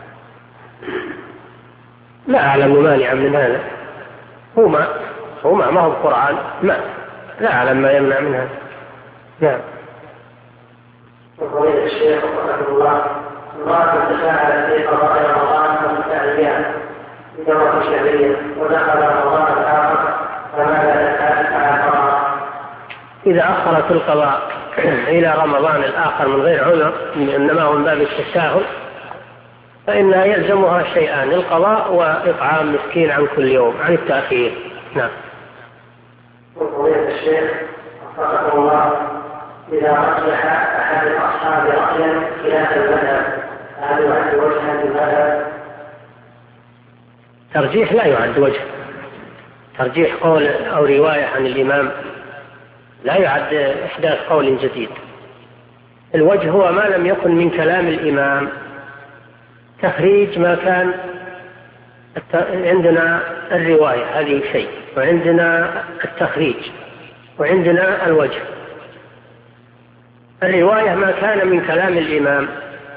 لا أعلم مانعا من هذا، هو ماء ما هو القرآن ماء، لا أعلم ما يمنع من هذا. نعم. وقال الشيخ رحمه الله امرأة تفاعلت في قضاء رمضان 5 أيام بدورة شهرية ودخل رمضان الآخر فماذا تفعل مع القضاء؟ إذا أخرت القضاء إلى رمضان الآخر من غير عذر إنما هو من باب التساهل فإنها يلزمها شيئان، القضاء وإطعام مسكين عن كل يوم عن التأخير. نعم. وقال الشيخ رحمه الله إذا رجح أحد الأصحاب رأيا خلاف المذهب هل يعد وجها للمذهب؟ ترجيح لا يعد وجه، ترجيح قول أو رواية عن الإمام لا يعد إحداث قول جديد. الوجه هو ما لم يكن من كلام الإمام، تخريج ما كان. عندنا الرواية هذه شيء، وعندنا التخريج، وعندنا الوجه. الرواية ما كان من كلام الإمام،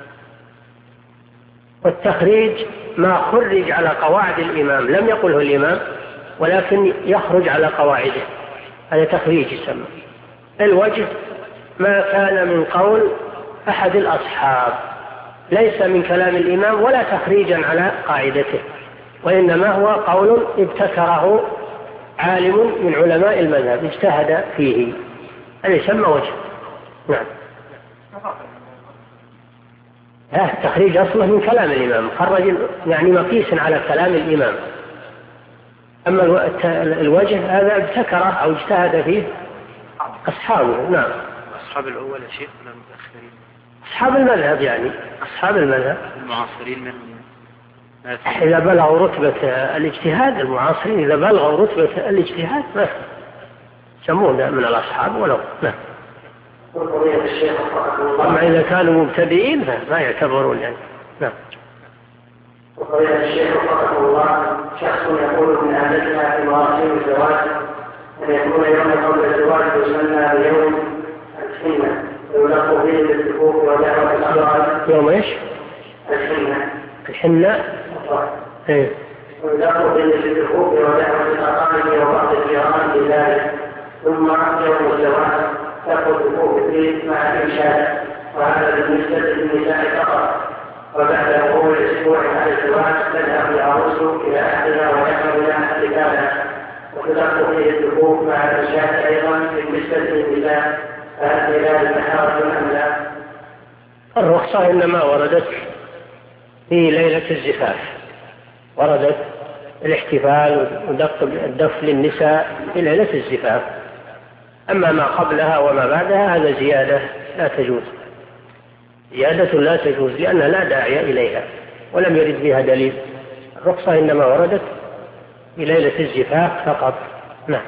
والتخريج ما خرج على قواعد الإمام، لم يقله الإمام ولكن يخرج على قواعده، هذا تخريج يسمى. الوجه ما كان من قول أحد الأصحاب، ليس من كلام الإمام ولا تخريجا على قاعدته، وإنما هو قول ابتكره عالم من علماء المذهب اجتهد فيه، هذا يسمى وجه. نعم. التخريج أصله من كلام الإمام، خرج يعني مقيس على كلام الإمام. أما الوجه هذا ابتكره أو اجتهد فيه أصحابه. نعم. أصحاب الأول يا شيخ ولا المتأخرين؟ أصحاب المذهب، يعني أصحاب المذهب المعاصرين منهم. إذا بلغوا رتبة الاجتهاد، المعاصرين إذا بلغوا رتبة الاجتهاد ما يسمونه من الأصحاب ولو. نعم. أما إذا كانوا مبتدئين فما يعتبرون يعني. نعم. وقال الشيخ رحمه الله شخص يقول من عادتنا في مراسم الزواج أن يكون يوم قبل الزواج يسمى بيوم الحنة ويلقب به بالسفوف ودعوة الأبرار. يوم إيش؟ الحنة. الحنة. إيه. ويلقب به بالسفوف ودعوة الأقارب وبعض الجيران بذلك. ثم يوم الزواج تأخذ سفوف البيت مع الإنشاء، وهذا بالنسبة للنساء فقط. وبعد مرور الأسبوع على الزواج تذهب العروس إلى أهلها ويحملها حدثانها وتدخل فيه الدخول مع الإنشاء أيضا بالنسبة للنساء، فهل في ذلك حرج أم لا؟ الرخصة إنما وردت في ليلة الزفاف، وردت الاحتفال ودق الدف للنساء في ليلة الزفاف. أما ما قبلها وما بعدها هذا زيادة لا تجوز، زيادة لا تجوز لأنها لا داعي إليها ولم يرد بها دليل. الرخصة إنما وردت في ليلة الزفاف فقط. نعم.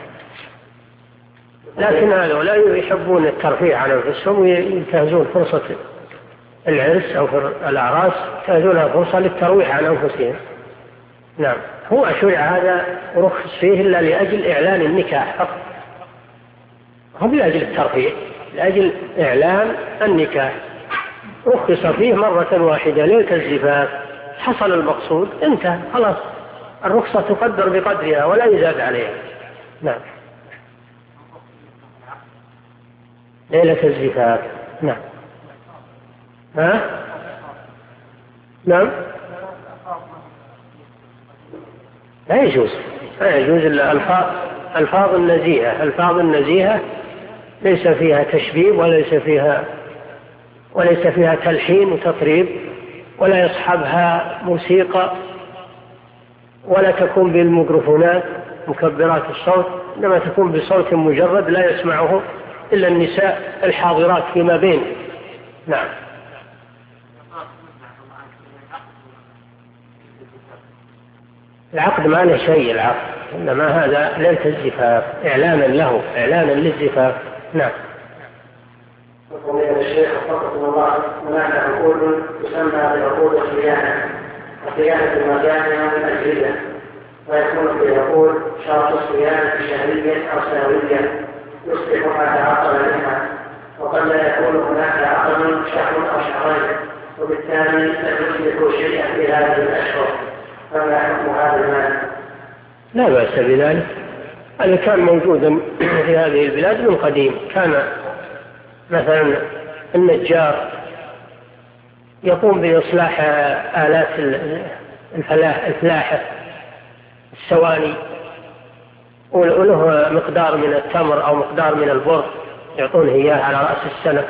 لكن هؤلاء يحبون الترفيه على أنفسهم وينتهزون فرصة العرس أو في الأعراس تأذونها فرصة للترويح عن أنفسهم. نعم، هو شرع هذا رخص فيه إلا لأجل إعلان النكاح فقط، هم لأجل الترفيه، لأجل إعلان النكاح رخص فيه مرة واحدة ليلة الزفاف، حصل المقصود انتهى خلاص، الرخصة تقدر بقدرها ولا يزاد عليها. نعم، ليلة الزفاف. نعم. ها؟ نعم، لا يجوز إلا ألفاظ النزيهة. ألفاظ النزيهة ليس فيها تشبيب وليس فيها تلحين وتطريب، ولا يصحبها موسيقى، ولا تكون بالميكروفونات مكبرات الصوت، إنما تكون بصوت مجرد لا يسمعه إلا النساء الحاضرات فيما بين. نعم. العقد ما له شيء، العقد إنما هذا ليلة الزفاف إعلانا له، إعلانا للزفاف. نعم. وقال الشيخ وفقكم الله: هناك عقود تسمى بعقود الصيانة، وصيانة المجامع والأجهزة، ويكون في عقود شرط الصيانة شهريا أو سنويا يصبح ما تعاقب منها، وقد لا يكون هناك عقد شهر أو شهرين، وبالتالي لا يصبح شيئا في هذه الأشهر، فما حكم هذا المال؟ لا بأس بذلك، هذا كان موجودا في هذه البلاد من قديم. كان مثلا النجار يقوم بإصلاح آلات الفلاحة، السواني، وله مقدار من التمر أو مقدار من البر يعطونه إياه على رأس السنة.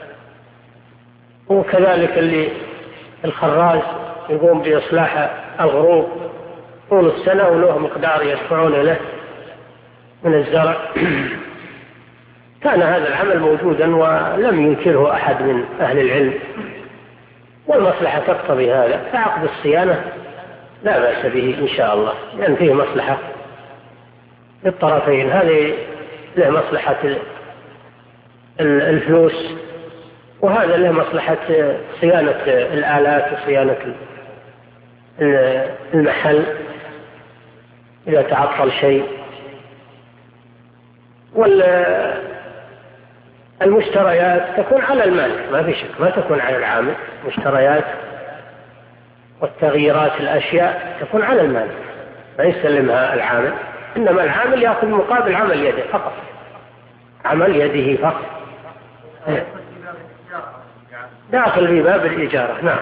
وكذلك اللي الخراز يقوم بإصلاح الغروب طول السنة وله مقدار يدفعون له من الزرع. كان هذا العمل موجودا ولم ينكره أحد من أهل العلم، والمصلحة تقتضي هذا، فعقد الصيانة لا بأس به إن شاء الله، لأن فيه مصلحة للطرفين. هذه له مصلحة الفلوس، وهذا له مصلحة صيانة الآلات وصيانة المحل إذا تعطل شيء. والمشتريات تكون على المالك ما في شك، ما تكون على العامل. مشتريات والتغييرات الأشياء تكون على المالك، ما يسلمها العامل، إنما العامل يأخذ مقابل عمل يده فقط، عمل يده فقط. داخل في باب الإجارة. نعم.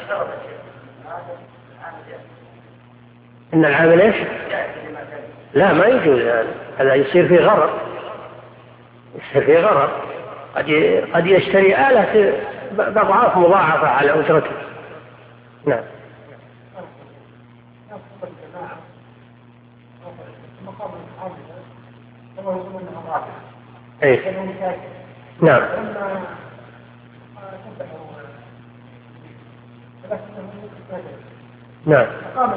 إن العامل إيش؟ لا، ما يجوز هذا يصير فيه غرر، يصير فيه غرر. قد يشتري آلة بأضعاف مضاعفة على أجرته. نعم. أي. نعم. نعم.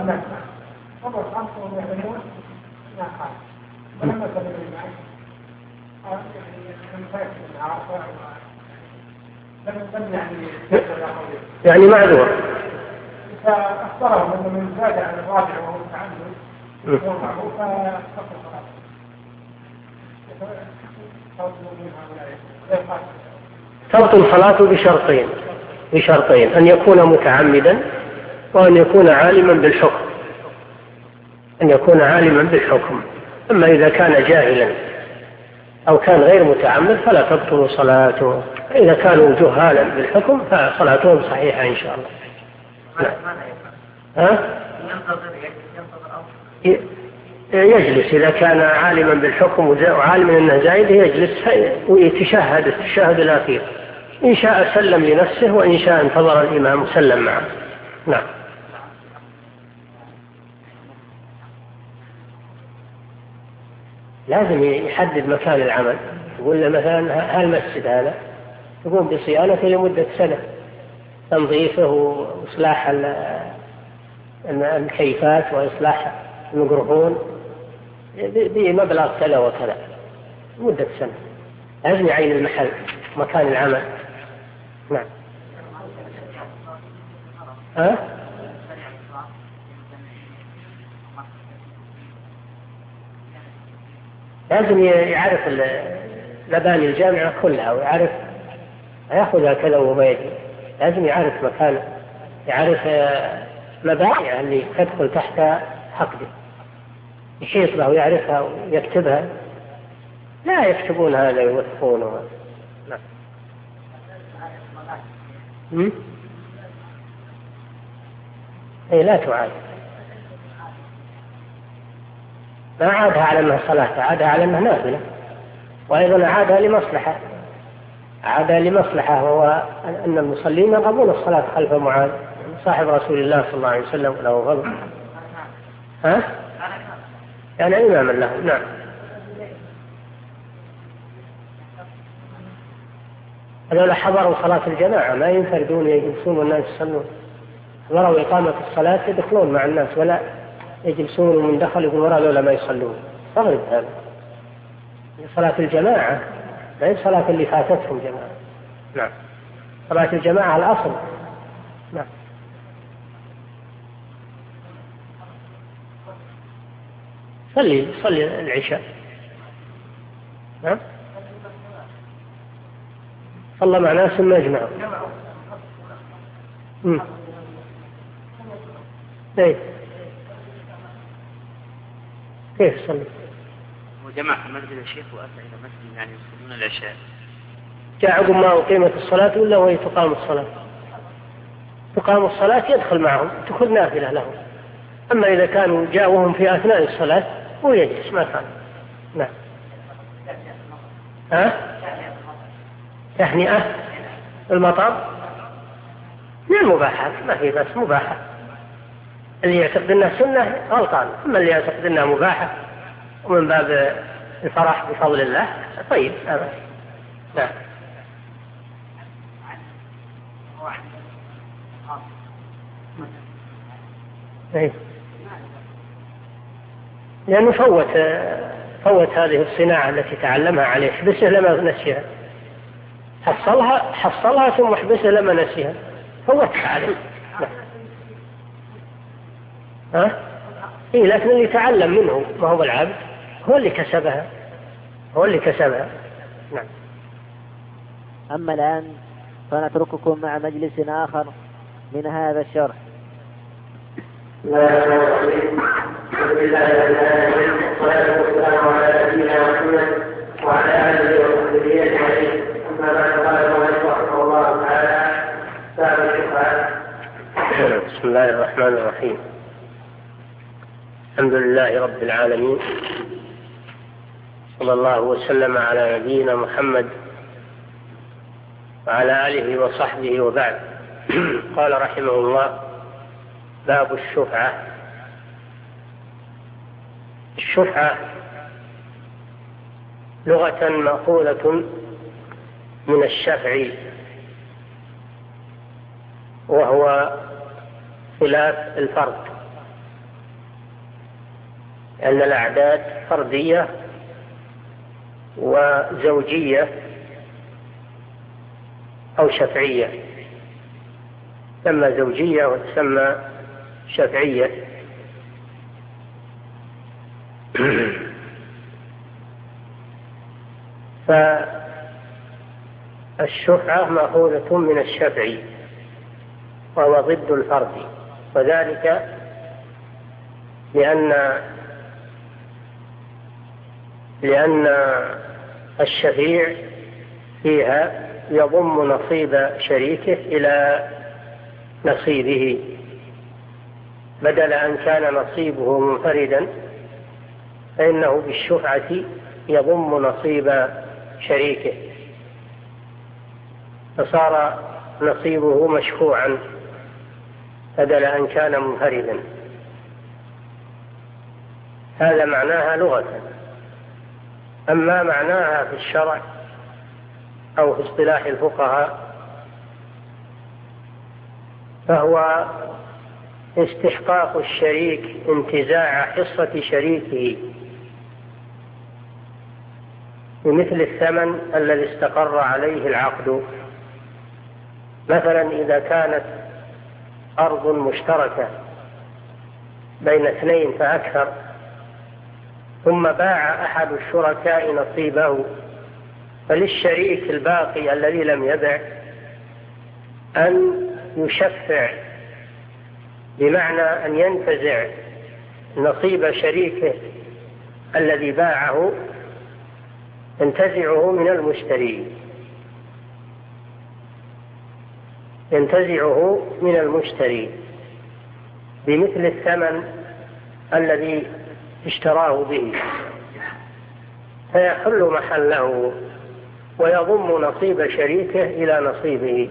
يعني معذور. فأخبرهم أنه من زاد عن الرابع وهو متعمد تبطل الصلاة بشرطين: أن يكون متعمدا، وأن يكون عالما بالحكم. أما إذا كان جاهلا أو كان غير متعمد فلا تبطل صلاته. إذا كانوا جهالا بالحكم فصلاتهم صحيحة إن شاء الله. يجلس إذا كان عالما بالحكم وعالما أنه زايد، يجلس ويتشهد التشهد الأخير، إن شاء سلم لنفسه، وإن شاء انتظر الإمام وسلم معه. نعم. لازم يحدد مكان العمل، يقول له مثلا هالمسجد هذا يقوم بصيانته لمدة سنة، تنظيفه وإصلاح الكيفات وإصلاح الميكروفون بمبلغ كذا وكذا مدة سنة. لازم يعين المحل مكان العمل. نعم. ها؟ لازم يعرف مباني الجامعة كلها ويعرف يأخذها كذا وما يجي، لازم يعرف مكانه، يعرف مبانيها اللي تدخل تحت حقده، يحيط له ويعرفها ويكتبها. لا يكتبون هذا ويوثقونه. لا. أي لا تعاد، ما عادها على أنها صلاة، عادها على أنها نافلة، وأيضا عادها لمصلحة، عادها لمصلحة، وهو أن المصلين يرغبون الصلاة خلف معاذ صاحب رسول الله صلى الله عليه وسلم له فضل. ها؟ يعني إماما له. نعم. هذول حضروا صلاة الجماعة ما ينفردون يجلسون والناس يصلون، حضروا إقامة الصلاة يدخلون مع الناس ولا يجلسون ومن دخل يقول وراء لولا ما يصلون. استغرب هذا. صلاة الجماعة لا هي صلاة اللي فاتتهم جماعة. نعم. صلاة الجماعة الأصل. نعم. صلي العشاء. نعم. صلى مع ناس ما يجمعوا. ايه كيف صلي؟ وجمع في مسجد الشيخ وأتى إلى مسجد يعني يصلون العشاء. جاء عقب ما أقيمت الصلاة ولا وهي تقام الصلاة؟ تقام الصلاة يدخل معهم تكون نافلة لهم. أما إذا كانوا جاءوهم في أثناء الصلاة هو يجلس ما كان. نعم. تهنئة المطر من المباحات، ما هي بس مباحة. اللي يعتقد انها سنة غلطان، اما اللي يعتقد انها مباحة ومن باب الفرح بفضل الله طيب هذا. نعم. ايه لأنه فوت هذه الصناعة التي تعلمها عليه، حبسه لما نسيها، حصلها ثم حبسه لما نسيها، فوتها عليه. إيه لكن اللي تعلم منه ما هو العبد هو اللي كسبها. نعم. أما الآن فنترككم مع مجلس آخر من هذا الشرح. والصلاة والسلام على نبينا محمد وعلى آله وصحبه أجمعين. أما بعد قال المؤلف رحمه الله تعالى باب الشفعة. بسم الله الرحمن الرحيم. الحمد لله رب العالمين، صلى الله وسلم على نبينا محمد وعلى آله وصحبه وبعد. قال رحمه الله باب الشفعة. الشفعة لغة مأخوذة من الشفع، وهو خلاف الفرد، لأن الأعداد فردية وزوجية أو شفعية، تسمى زوجية وتسمى شفعية. فالشفعة مأخوذة من الشفع وهو ضد الفرد، وذلك لأن الشفيع فيها يضم نصيب شريكه إلى نصيبه، بدل أن كان نصيبه منفردا فإنه بالشفعة يضم نصيب شريكه، فصار نصيبه مشفوعا بدل أن كان منفردا. هذا معناها لغة. أما معناها في الشرع أو في اصطلاح الفقهاء فهو استحقاق الشريك انتزاع حصة شريكه بمثل الثمن الذي استقر عليه العقد. مثلا إذا كانت أرض مشتركة بين اثنين فأكثر، ثم باع أحد الشركاء نصيبه، فللشريك الباقي الذي لم يبع أن يشفع، بمعنى أن ينتزع نصيب شريكه الذي باعه، ينتزعه من المشتري، ينتزعه من المشتري بمثل الثمن الذي اشتراه به، فيحل محله ويضم نصيب شريكه إلى نصيبه،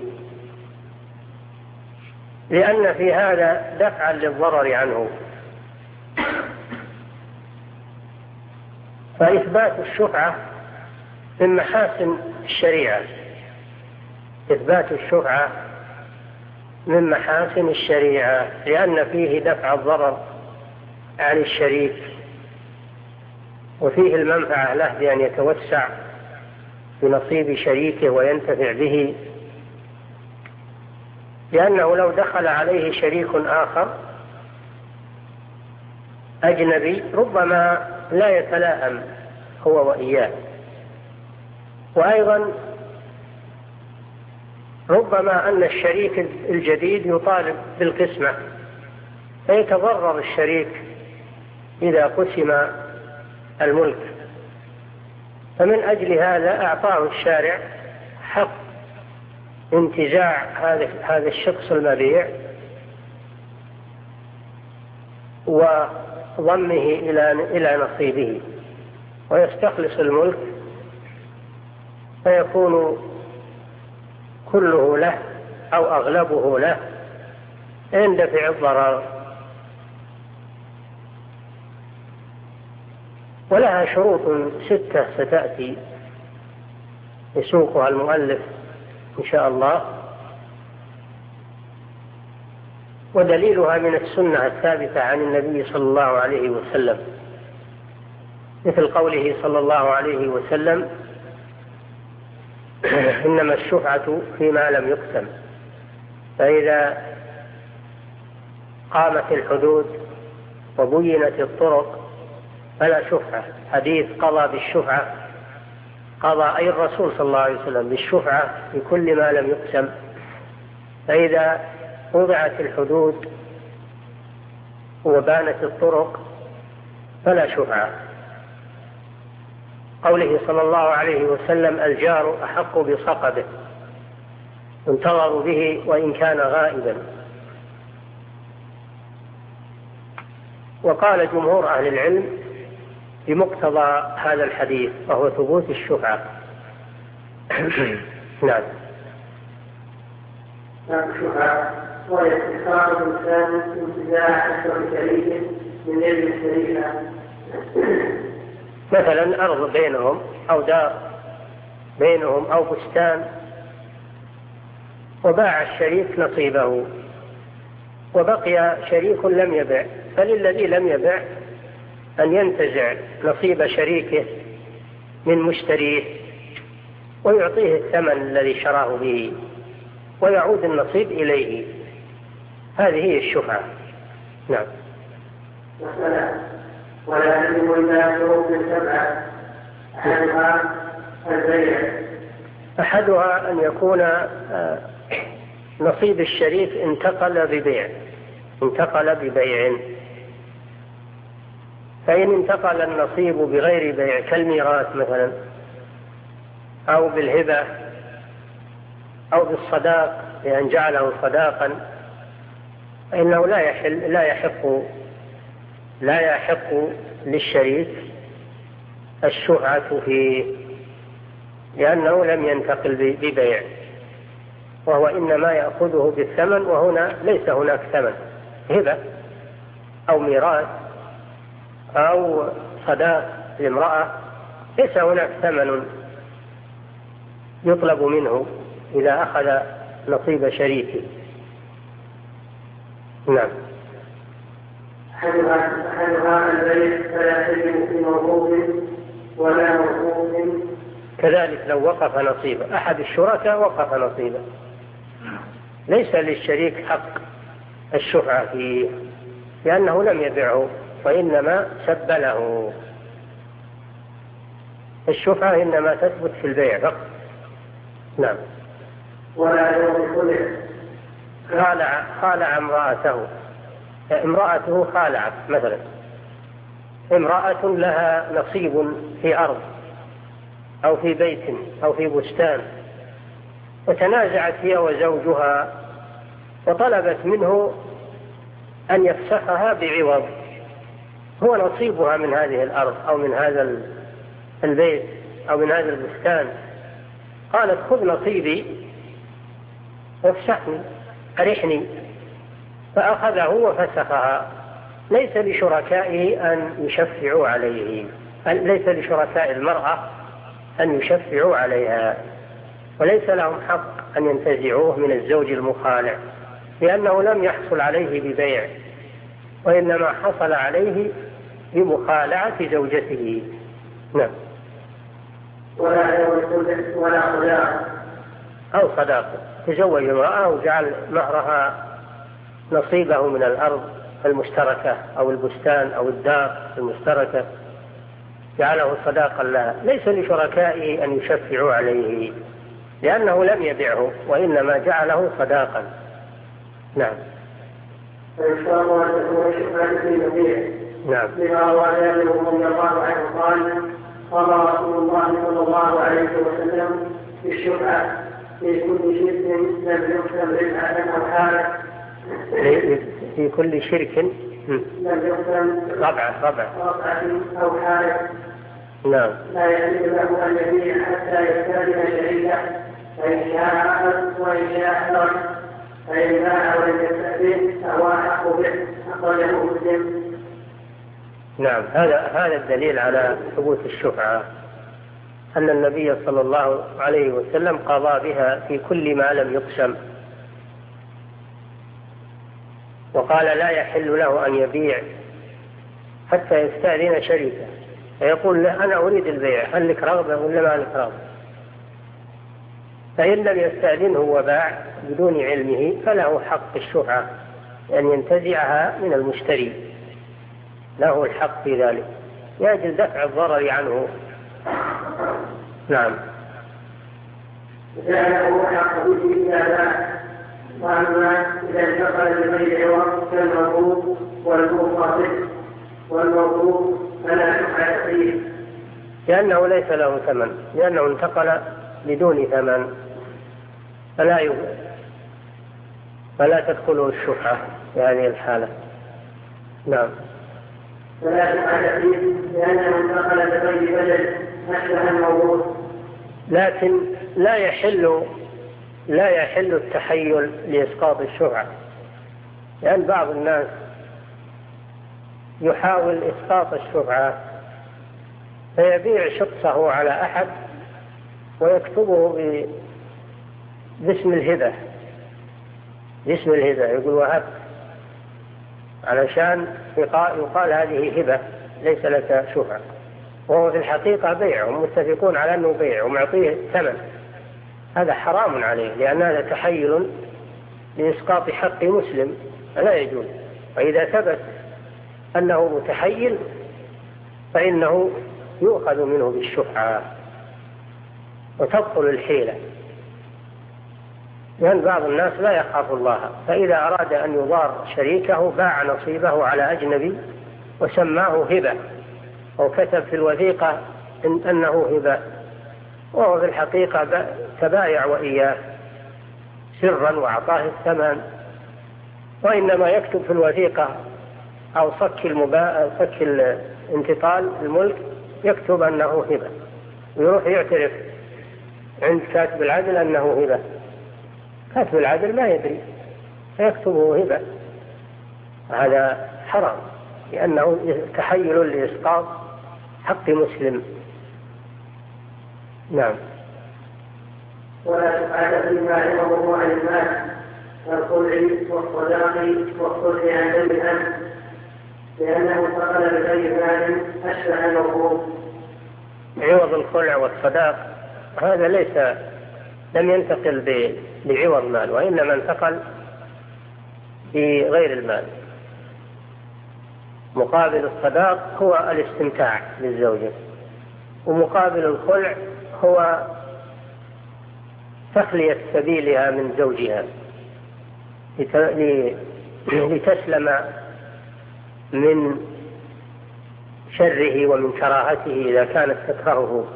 لأن في هذا دفعا للضرر عنه. فإثبات الشفعة من محاسن الشريعة، إثبات الشفعة من محاسن الشريعة، لأن فيه دفع الضرر عن الشريك، وفيه المنفعة له بأن يتوسع بنصيب شريكه وينتفع به، لأنه لو دخل عليه شريك آخر أجنبي ربما لا يتلائم هو وإياه، وأيضا ربما أن الشريك الجديد يطالب بالقسمة، فيتضرر الشريك إذا قسم الملك. فمن أجل هذا أعطاه الشارع حق انتزاع هذا الشخص المبيع وضمه إلى نصيبه، ويستخلص الملك فيكون كله له أو أغلبه له، يندفع الضرر. ولها شروط 6 ستأتي يسوقها المؤلف إن شاء الله، ودليلها من السنة الثابتة عن النبي صلى الله عليه وسلم، مثل قوله صلى الله عليه وسلم: إنما الشفعة فيما لم يقسم، فإذا قامت الحدود وبينت الطرق فلا شفعة. حديث قضى بالشفعة، قضى أي الرسول صلى الله عليه وسلم بالشفعة في كل ما لم يقسم، فإذا وضعت الحدود وبانت الطرق فلا شفعة. قوله صلى الله عليه وسلم: الجار أحق بصقبه ينتظر به وإن كان غائبا. وقال جمهور أهل العلم بمقتضى هذا الحديث، وهو ثبوت الشفعة. نعم. الشفعة وهي استخراج الإنسان انتزاع أسر شريكه من يد الشريكة، مثلا أرض بينهم أو دار بينهم أو بستان، وباع الشريك نصيبه وبقي شريك لم يبع، فللذي لم يبع أن ينتزع نصيب شريكه من مشتريه ويعطيه الثمن الذي شراه به ويعود النصيب إليه. هذه هي الشفعة. نعم. ولا تجب إلا شروط 7 أحدها البيع. أحدها أن يكون نصيب الشريك انتقل ببيع، فإن انتقل النصيب بغير بيع كالميراث مثلا، أو بالهبة، أو بالصداق لأن جعله صداقا، فإنه لا يحق للشريك الشفعة فيه، لأنه لم ينتقل ببيع، وهو إنما يأخذه بالثمن، وهنا ليس هناك ثمن. هبة أو ميراث أو صداق لامرأة ليس هناك ثمن يطلب منه إذا أخذ نصيب شريكه. نعم. أحدها البيع فلا تجب في موقوف ولا موقوف. كذلك لو وقف نصيبه أحد الشركاء، وقف نصيبه، ليس للشريك حق الشفعة فيه، لأنه لم يبعه وإنما سبله. الشفعة إنما تثبت في البيع فقط. نعم. ولا يوم كله خالع امرأته خالعت مثلا، امرأة لها نصيب في أرض أو في بيت أو في بستان، وتنازعت هي وزوجها وطلبت منه أن يفسخها بعوض، هو نصيبها من هذه الأرض أو من هذا البيت أو من هذا البستان. قالت خذ نصيبي وافسخني أرحني، فأخذه وفسخها. ليس لشركائه أن يشفعوا عليه، ليس لشركاء المرأة أن يشفعوا عليها، وليس لهم حق أن ينتزعوه من الزوج المخالع، لأنه لم يحصل عليه ببيع، وإنما حصل عليه بمخالعة زوجته. نعم. ولا صداق أو صداقة، تزوج امرأة وجعل مهرها نصيبه من الأرض المشتركة أو البستان أو الدار المشتركة، جعله صداقا لها. ليس لشركائه أن يشفعوا عليه، لأنه لم يبعه وإنما جعله صداقا. نعم. فإن شاء الله تكون الشفعة في المبيع. نعم. لما روى جابر رضي الله عنه قال رسول الله صلى الله عليه وسلم في الشفعة في كل شرك لم يقسم ربحا أو حالة. في كل شرك لم يقسم ربعة أو حالة. نعم. لا يحل له أن يبيع حتى يستأذن شريكه، فإن شاء أخذ وإن شاء ترك، فإن باع ولم يستأذن فهو أحق به. أخرجه مسلم. نعم. هذا الدليل على ثبوت الشفعة، أن النبي صلى الله عليه وسلم قضى بها في كل ما لم يقسم، وقال لا يحل له أن يبيع حتى يستأذن شريكه، فيقول له أنا أريد البيع، هل لك رغبة ولا ما لك رغبة؟ فإن لم يستأذنه وباع بدون علمه فله حق الشفعة أن ينتزعها من المشتري، له الحق في ذلك يجب دفع الضرر عنه. نعم. له حق به إذا باع، وأما إذا انتقل لغير عوض كالموقوف والموقوف فلا شفعة فيه، لأنه ليس له ثمن، لأنه انتقل بدون ثمن فلا تدخله الشفعة في هذه الحالة. نعم. فلا شفعة فيه لأنه انتقل لغير بدل أشبه الموضوع. لكن لا يحل التحيل لإسقاط الشفعة، لأن بعض الناس يحاول إسقاط الشفعة فيبيع شخصه على أحد ويكتبه باسم الهبة، يقول وهبت، علشان يقال هذه هبة ليس لك شفعة، وهو في الحقيقة بيع، ومتفقون على أنه بيع ومعطيه ثمن. هذا حرام عليه، لأن هذا تحيل لإسقاط حق مسلم فلا يجوز. وإذا ثبت أنه متحيل فإنه يؤخذ منه بالشفعة وتبطل الحيلة، لأن بعض الناس لا يخاف الله، فإذا أراد أن يضار شريكه باع نصيبه على أجنبي وسماه هبة، وكتب في الوثيقة أنه هبة، وهو في الحقيقة تبايع وإياه سرا وأعطاه الثمن، وإنما يكتب في الوثيقة أو صك انتقال الملك يكتب أنه هبة، ويروح يعترف عند كاتب العدل أنه هبة. كاتب العدل ما يدري فيكتبه هبة، هذا حرام، لأنه تحيل لإسقاط حق مسلم. نعم. ولا شفعة فيما عوضه عن المال كالخلع والصداق والصلح عن ذنب الأمن، لأنه انتقل بغير مال أشبه الموقوف. عوض الخلع والصداق هذا لم ينتقل بعوض مال، وإنما انتقل في غير المال. مقابل الصداق هو الاستمتاع للزوجة، ومقابل الخلع هو تخلية سبيلها من زوجها لتسلم من شره ومن كراهته إذا كانت تكرهه.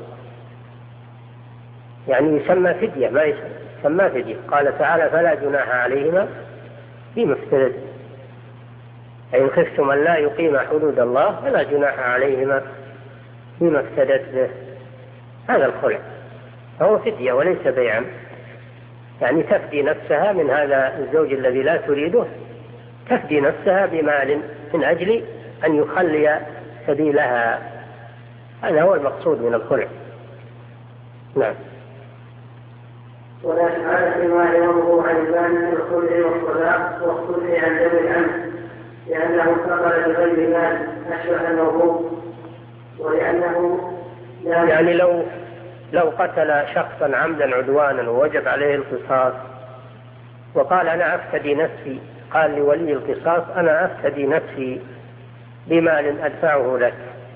يعني يسمى فدية، ما يسمى فدية. قال تعالى فلا جناح عليهما فيما افتدت، إن خفتم أن لا يقيم حدود الله فلا جناح عليهما فيما افتدت به. هذا الخلع فهو فدية وليس بيعا، يعني تفدي نفسها من هذا الزوج الذي لا تريده، تفدي نفسها بمال من أجل أن يخلي سبيلها. هذا هو المقصود من الخلع. نعم. ولا شفعة فيما يومه عن البان من الخلع والصلاة والخلع عن ذوي الأمن، لأنه انتقل بغير مال أشبه الموهوب، ولأنه يعني لو قتل شخصا عمدا عدوانا ووجب عليه القصاص وقال أنا أفتدي نفسي، قال لولي القصاص أنا أفتدي نفسي بمال أدفعه لك،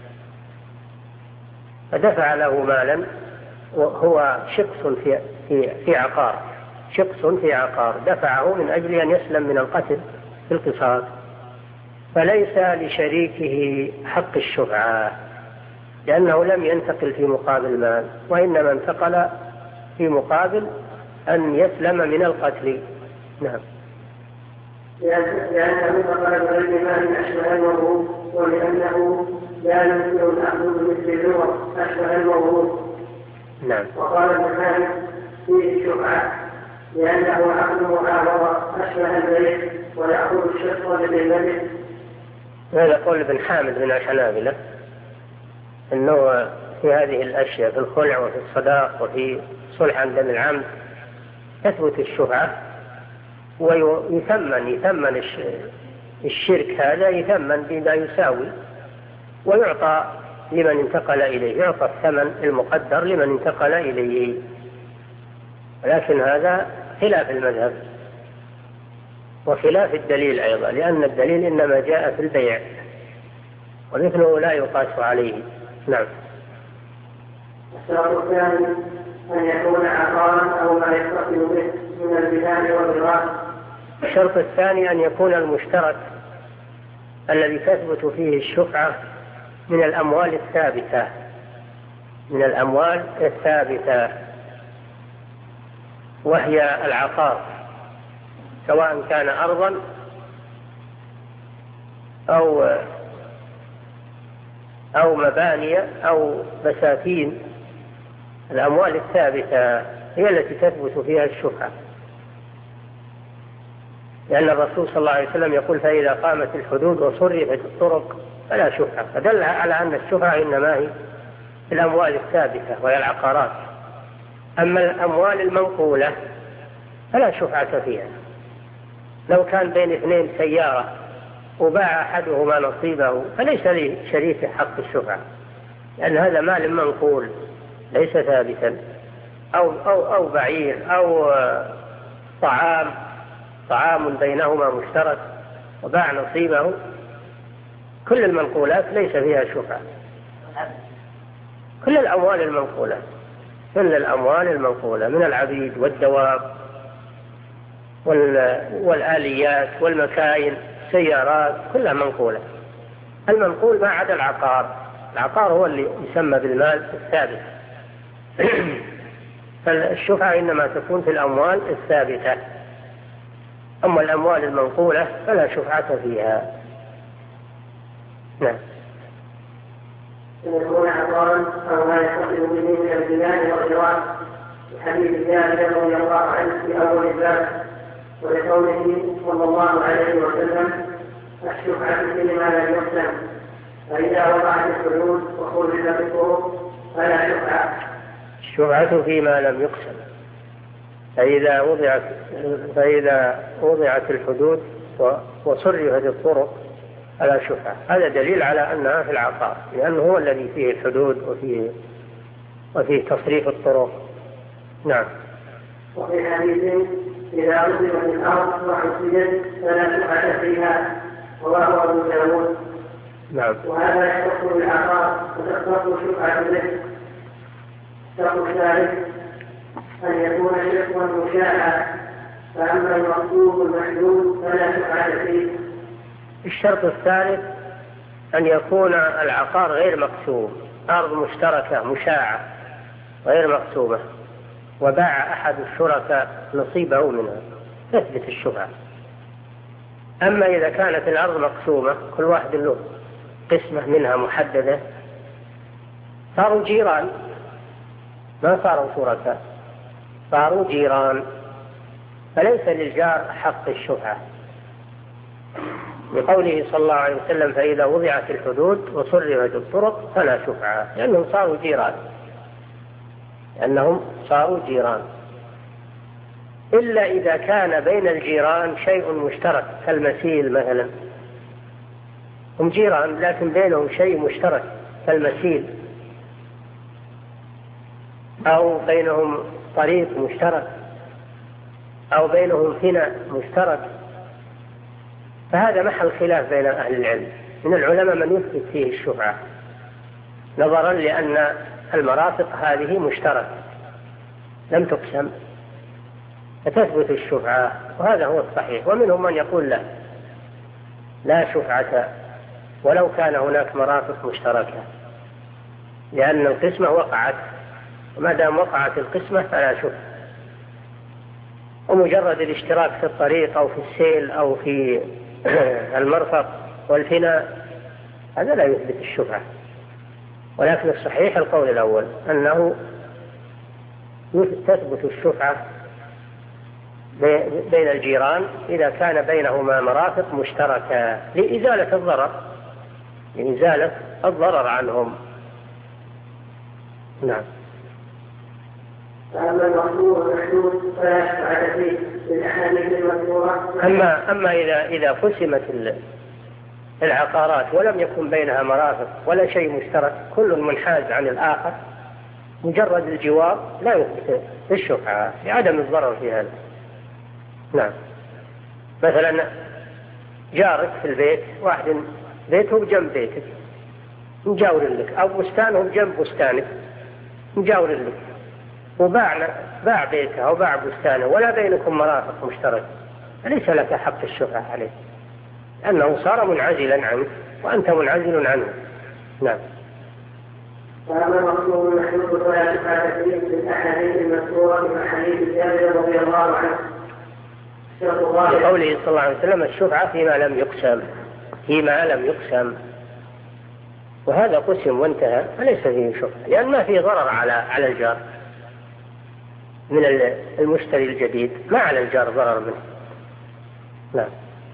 فدفع له مالا وهو شخص في عقار، شخص في عقار دفعه من أجل أن يسلم من القتل في القصاص، فليس لشريكه حق الشفعة لأنه لم ينتقل في مقابل مال، وإنما انتقل في مقابل أن يسلم من القتل. نعم. لأنه انتقل بغير مال أشبه الموهوب، ولأنه لا يمكن الأخذ بمثل اللغة أشبه الموهوب. نعم. وقال ابن مالك فيه الشفعة لأنه عقد معاوضة أشبه البيت ويأخذ الشفعة بالملك. هذا قول ابن حامد من الحنابلة أنه في هذه الأشياء في الخلع وفي الصداق وفي صلح عن دم العمد تثبت الشفعة، ويثمن الشرك هذا يثمن بما يساوي، ويعطى لمن انتقل إليه، يعطى الثمن المقدر لمن انتقل إليه. ولكن هذا خلاف المذهب وخلاف الدليل أيضا، لأن الدليل إنما جاء في البيع ومثله لا يقاس عليه. نعم. الشرط الثاني أن يكون عقارا أو ما يتصل به من البناء والميراث. الشرط الثاني أن يكون المشترك الذي تثبت فيه الشفعة من الأموال الثابتة، من الأموال الثابتة، وهي العقار، سواء كان أرضا أو مباني أو بساتين. الأموال الثابتة هي التي تثبت فيها الشفعة، لأن الرسول صلى الله عليه وسلم يقول فإذا قامت الحدود وصرفت الطرق فلا شفعة، فدل على أن الشفعة إنما هي الأموال الثابتة وهي العقارات. أما الأموال المنقولة فلا شفعة فيها. لو كان بين اثنين سيارة وباع أحدهما نصيبه فليس لشريك حق الشفعة، لأن هذا مال منقول ليس ثابتا، أو بعير أو طعام بينهما مشترك وباع نصيبه، كل المنقولات ليس فيها شفعة. كل الأموال المنقولة من العبيد والدواب والآليات والمكاين سيارات كلها منقولة. المنقول ما عدا العقار، العقار هو اللي يسمى بالمال الثابت. فالشفعة إنما تكون في الأموال الثابتة، أما الأموال المنقولة فلا شفعة فيها. نعم. يكون عقارا أو ما يتصل به من البناء والإيراد، لحديث جابر رضي الله عنه في أول الباب، ولقوله صلى الله عليه وسلم الشفعة فيما لم يسلم، فإذا وضعت الحدود وخرجت الطرق فلا شفعة. الشفعة فيما لم يقسم، فإذا وضعت الحدود وصرفت الطرق فلا شفعة. هذا دليل على أنها في العقار، لأنه هو الذي فيه الحدود وفيه تصريف الطرق. نعم. وفي حديث إذا أصبت الأرض وحسدت فلا شفعة فيها، رواه أبو داود. نعم. وهذا يختص بالعقار وتختص شفعة به. الشرط الثالث أن يكون شقا مشاعا، فأما المقصود المحدود فلا شفعة فيه. الشرط الثالث أن يكون العقار غير مقسوم، أرض مشتركة مشاعة غير مقسومة، وباع أحد الشركاء نصيبه منها، تثبت الشفعة. أما إذا كانت الأرض مقسومة كل واحد له قسمة منها محددة، صاروا جيران، ما صاروا شركاء، صاروا جيران، فليس للجار حق الشفعة، لقوله صلى الله عليه وسلم: فإذا وضعت الحدود وصرفت الطرق فلا شفعة، لأنهم صاروا جيران، إلا إذا كان بين الجيران شيء مشترك كالمسيل مثلا، هم جيران لكن بينهم شيء مشترك كالمسيل، أو بينهم طريق مشترك، أو بينهم فناء مشترك، فهذا محل خلاف بين أهل العلم. من العلماء من يثبت فيه الشفعة نظرا لأن المرافق هذه مشتركة لم تقسم، فتثبت الشفعة، وهذا هو الصحيح. ومنهم من يقول لا شفعة ولو كان هناك مرافق مشتركة، لأن القسمة وقعت، وما دام وقعت القسمة فلا شفعة. ومجرد الاشتراك في الطريق أو في السيل أو في المرفق والفناء هذا لا يثبت الشفعة. ولكن الصحيح القول الأول أنه تثبت الشفعة بين الجيران إذا كان بينهما مرافق مشتركة لإزالة الضرر عنهم. نعم. فأما المقصود والمحدود فلا شفعة فيه بالأحاديث المذكورة. أما إذا قسمت العقارات ولم يكن بينها مرافق ولا شيء مشترك، كل منحاز عن الآخر، مجرد الجوار لا يثبت الشفعة لعدم الضرر في هذا. نعم. مثلا جارك في البيت، واحد بيته بجنب بيتك مجاور لك، أو بستانه بجنب بستانك مجاور لك، وباع بيته أو باع بستانه ولا بينكم مرافق مشترك، فليس لك حق الشفعة عليه، لأنه صار منعزلا عنك وأنت منعزل عنه. نعم. فأما المقصود المحدود فلا شفعة فيه بالأحاديث المذكورة من حديث جابر رضي الله عنه. لقوله صلى الله عليه وسلم: الشفعة فيما لم يقسم، وهذا قسم وانتهى فليس فيه شفعة، لأن ما فيه ضرر على الجار من المشتري الجديد، ما على الجار ضرر منه. نعم.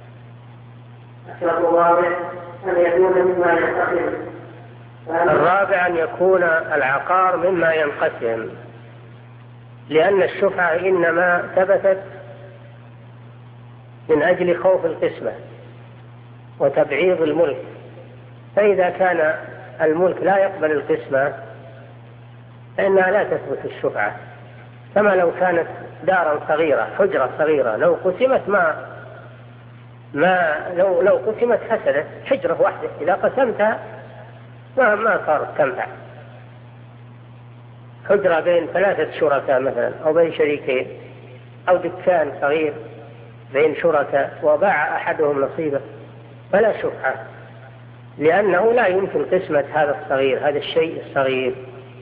الرابع أن يكون العقار مما ينقسم، لأن الشفعة إنما ثبتت من أجل خوف القسمة وتبعيض الملك، فإذا كان الملك لا يقبل القسمة فإنها لا تثبت الشفعة. كما لو كانت دارا صغيرة، حجرة صغيرة، لو قسمت لو قسمت فسدت، حجرة واحدة إذا قسمتها ما صارت تنفع. حجرة بين 3 شركاء مثلا، أو بين شريكين، أو دكان صغير بين شركاء وباع أحدهم نصيبه، فلا شفعة، لأنه لا يمكن قسمة هذا الشيء الصغير،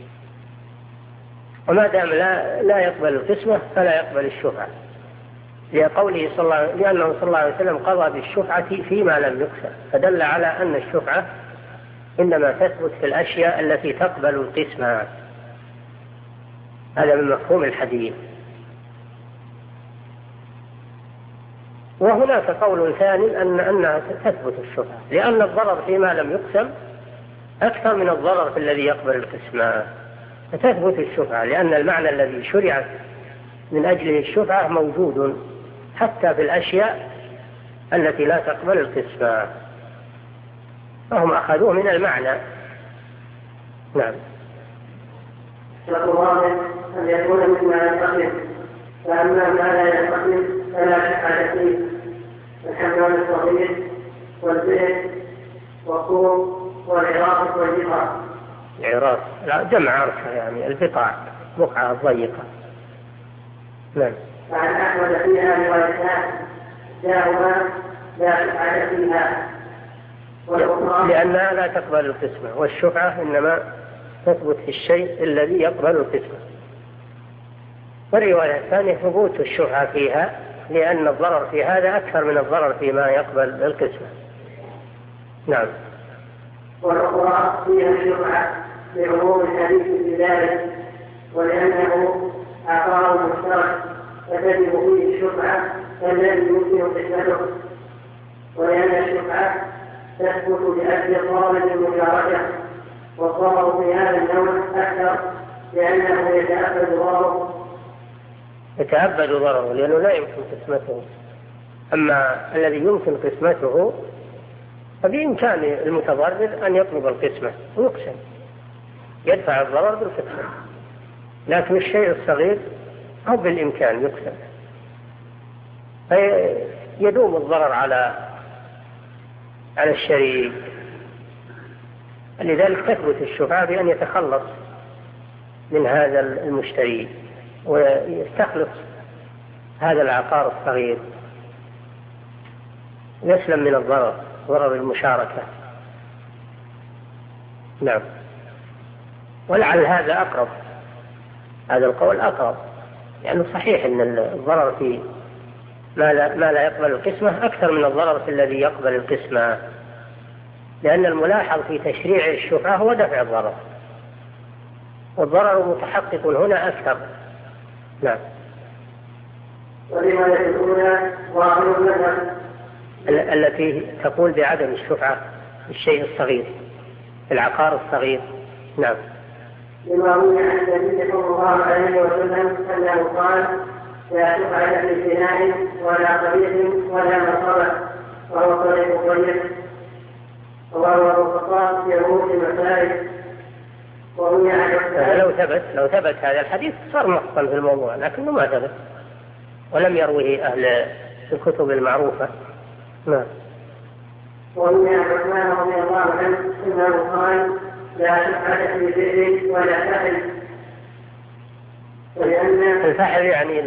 وما دام لا يقبل القسمة فلا يقبل الشفعة، لأنه صلى الله عليه وسلم قضى بالشفعة فيما لم يقسم، فدل على أن الشفعة إنما تثبت في الأشياء التي تقبل القسمة. هذا من مفهوم الحديث. وهناك قول ثاني أنها تثبت الشفعة، لأن الضرر فيما لم يقسم أكثر من الضرر في الذي يقبل القسمة، فتثبت الشفعة، لأن المعنى الذي شرعت من أجله الشفعة موجود حتى في الأشياء التي لا تقبل القسمة، فهم أخذوه من المعنى. نعم. أن يكون مما ينقسم، فأما ما لا ينقسم فلا شفعة فيه. الحمام الصغير والبئر والطوب والعراق والجفار. العراق لا جمع عرفة يعني البقاع بقعة ضيقة. نعم. فعن أحمد فيها روايتان جاءها لا شفعة فيها لأنها لا تقبل القسمة، والشفعة إنما تثبت في الشيء الذي يقبل القسمة. والرواية الثانية ثبوت الشفعة فيها لأن الضرر في هذا أكثر من الضرر فيما يقبل القسمة. نعم. والأخرى فيها الشفعة بعموم الحديث بذلك ولأنه عقار مشترك فتجب فيه الشفعة الذي يمكن قسمته، ولأن الشفعة تثبت بأجل طالب المشاركة، والضرر في هذا النوع أكثر لأنه يتأبد ضرره لأنه لا يمكن قسمته. أما الذي يمكن قسمته فبإمكان المتضرر أن يطلب القسمة ويقسم يدفع الضرر بالقسمة، لكن الشيء الصغير هو بالإمكان يقسم، فيدوم الضرر على الشريك. لذلك تثبت الشفعة بأن يتخلص من هذا المشتري ويستخلص هذا العقار الصغير، يسلم من ضرر المشاركة. نعم. ولعل هذا أقرب، هذا القول أقرب، لأنه صحيح أن الضرر في ما لا يقبل القسمة أكثر من الضرر في الذي يقبل القسمة، لأن الملاحظ في تشريع الشفعة هو دفع الضرر، والضرر متحقق هنا أكثر. نعم. التي تقول بعدم الشفعة الشيء الصغير العقار الصغير. نعم. لما روي عن النبي صلى الله عليه وسلم أنه قال لا شفعة في بناء ولا طريق ولا مصرف وهو طريق طريق، وهو الخطاب يروح المسائل. لو ثبت هذا الحديث صار نصا في الموضوع، لكنه ما ثبت ولم يروه أهل الكتب المعروفة. نعم. وروي عن عثمان رضي الله عنه أنه قال لا شفعة في بئر ولا فحل، ولأن الفحل يعني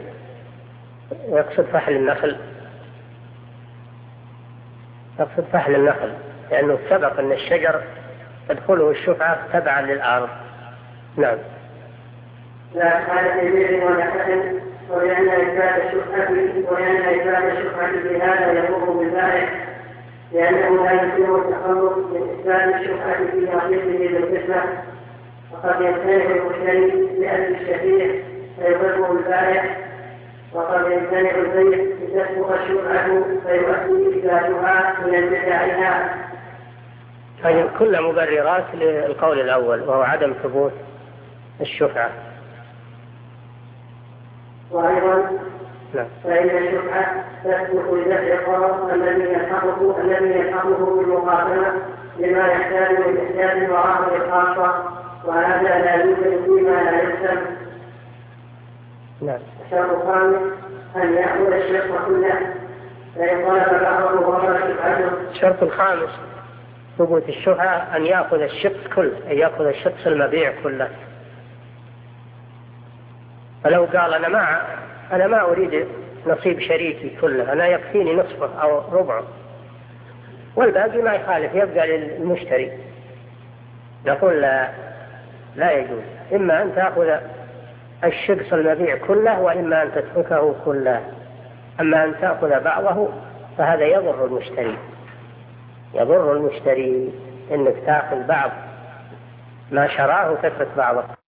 يقصد فحل النخل، يقصد فحل النخل، لأنه سبق أن الشجر تدخله الشفعة تبعا للأرض. نعم. لا شفعة في بئر ولا فحل، ولأن إثبات الشفعة بهذا يضر بالبائع، لأنه لا يمكن التخلص من إثبات الشفعة في نصيبه بالقسمة، وقد يمتنع المشتري لأجل الشفيع فيضره البائع، وقد يمتنع البيع لتسبق الشفعة فيؤدي إلى شفعة من البدعها. هذه كلها مبررات للقول الأول وهو عدم ثبوت الشفعة. وأيضا فإن الشفعة تثبت لدفع الضرر الذي يلحقه بالمقاتلة لما يحتاج من إحداث المعاصي الخاصة، وهذا لا يوجد فيما لا يحسن. الشرط الخامس أن يأخذ الشق كله، فإن طلب بعضه ضرر شفعته. الشرط الخامس ثبوت الشفعة أن يأخذ الشق كله، أن يأخذ الشخص المبيع كله. فلو قال أنا ما أريد نصيب شريكي كله، أنا يكفيني نصفه أو ربعه والباقي ما يخالف يبقى للمشتري، نقول لا يجوز، إما أن تأخذ الشخص المبيع كله وإما أن تتركه كله. أما أن تأخذ بعضه فهذا يضر المشتري إنك تأخذ بعض ما شراه وتترك بعضه.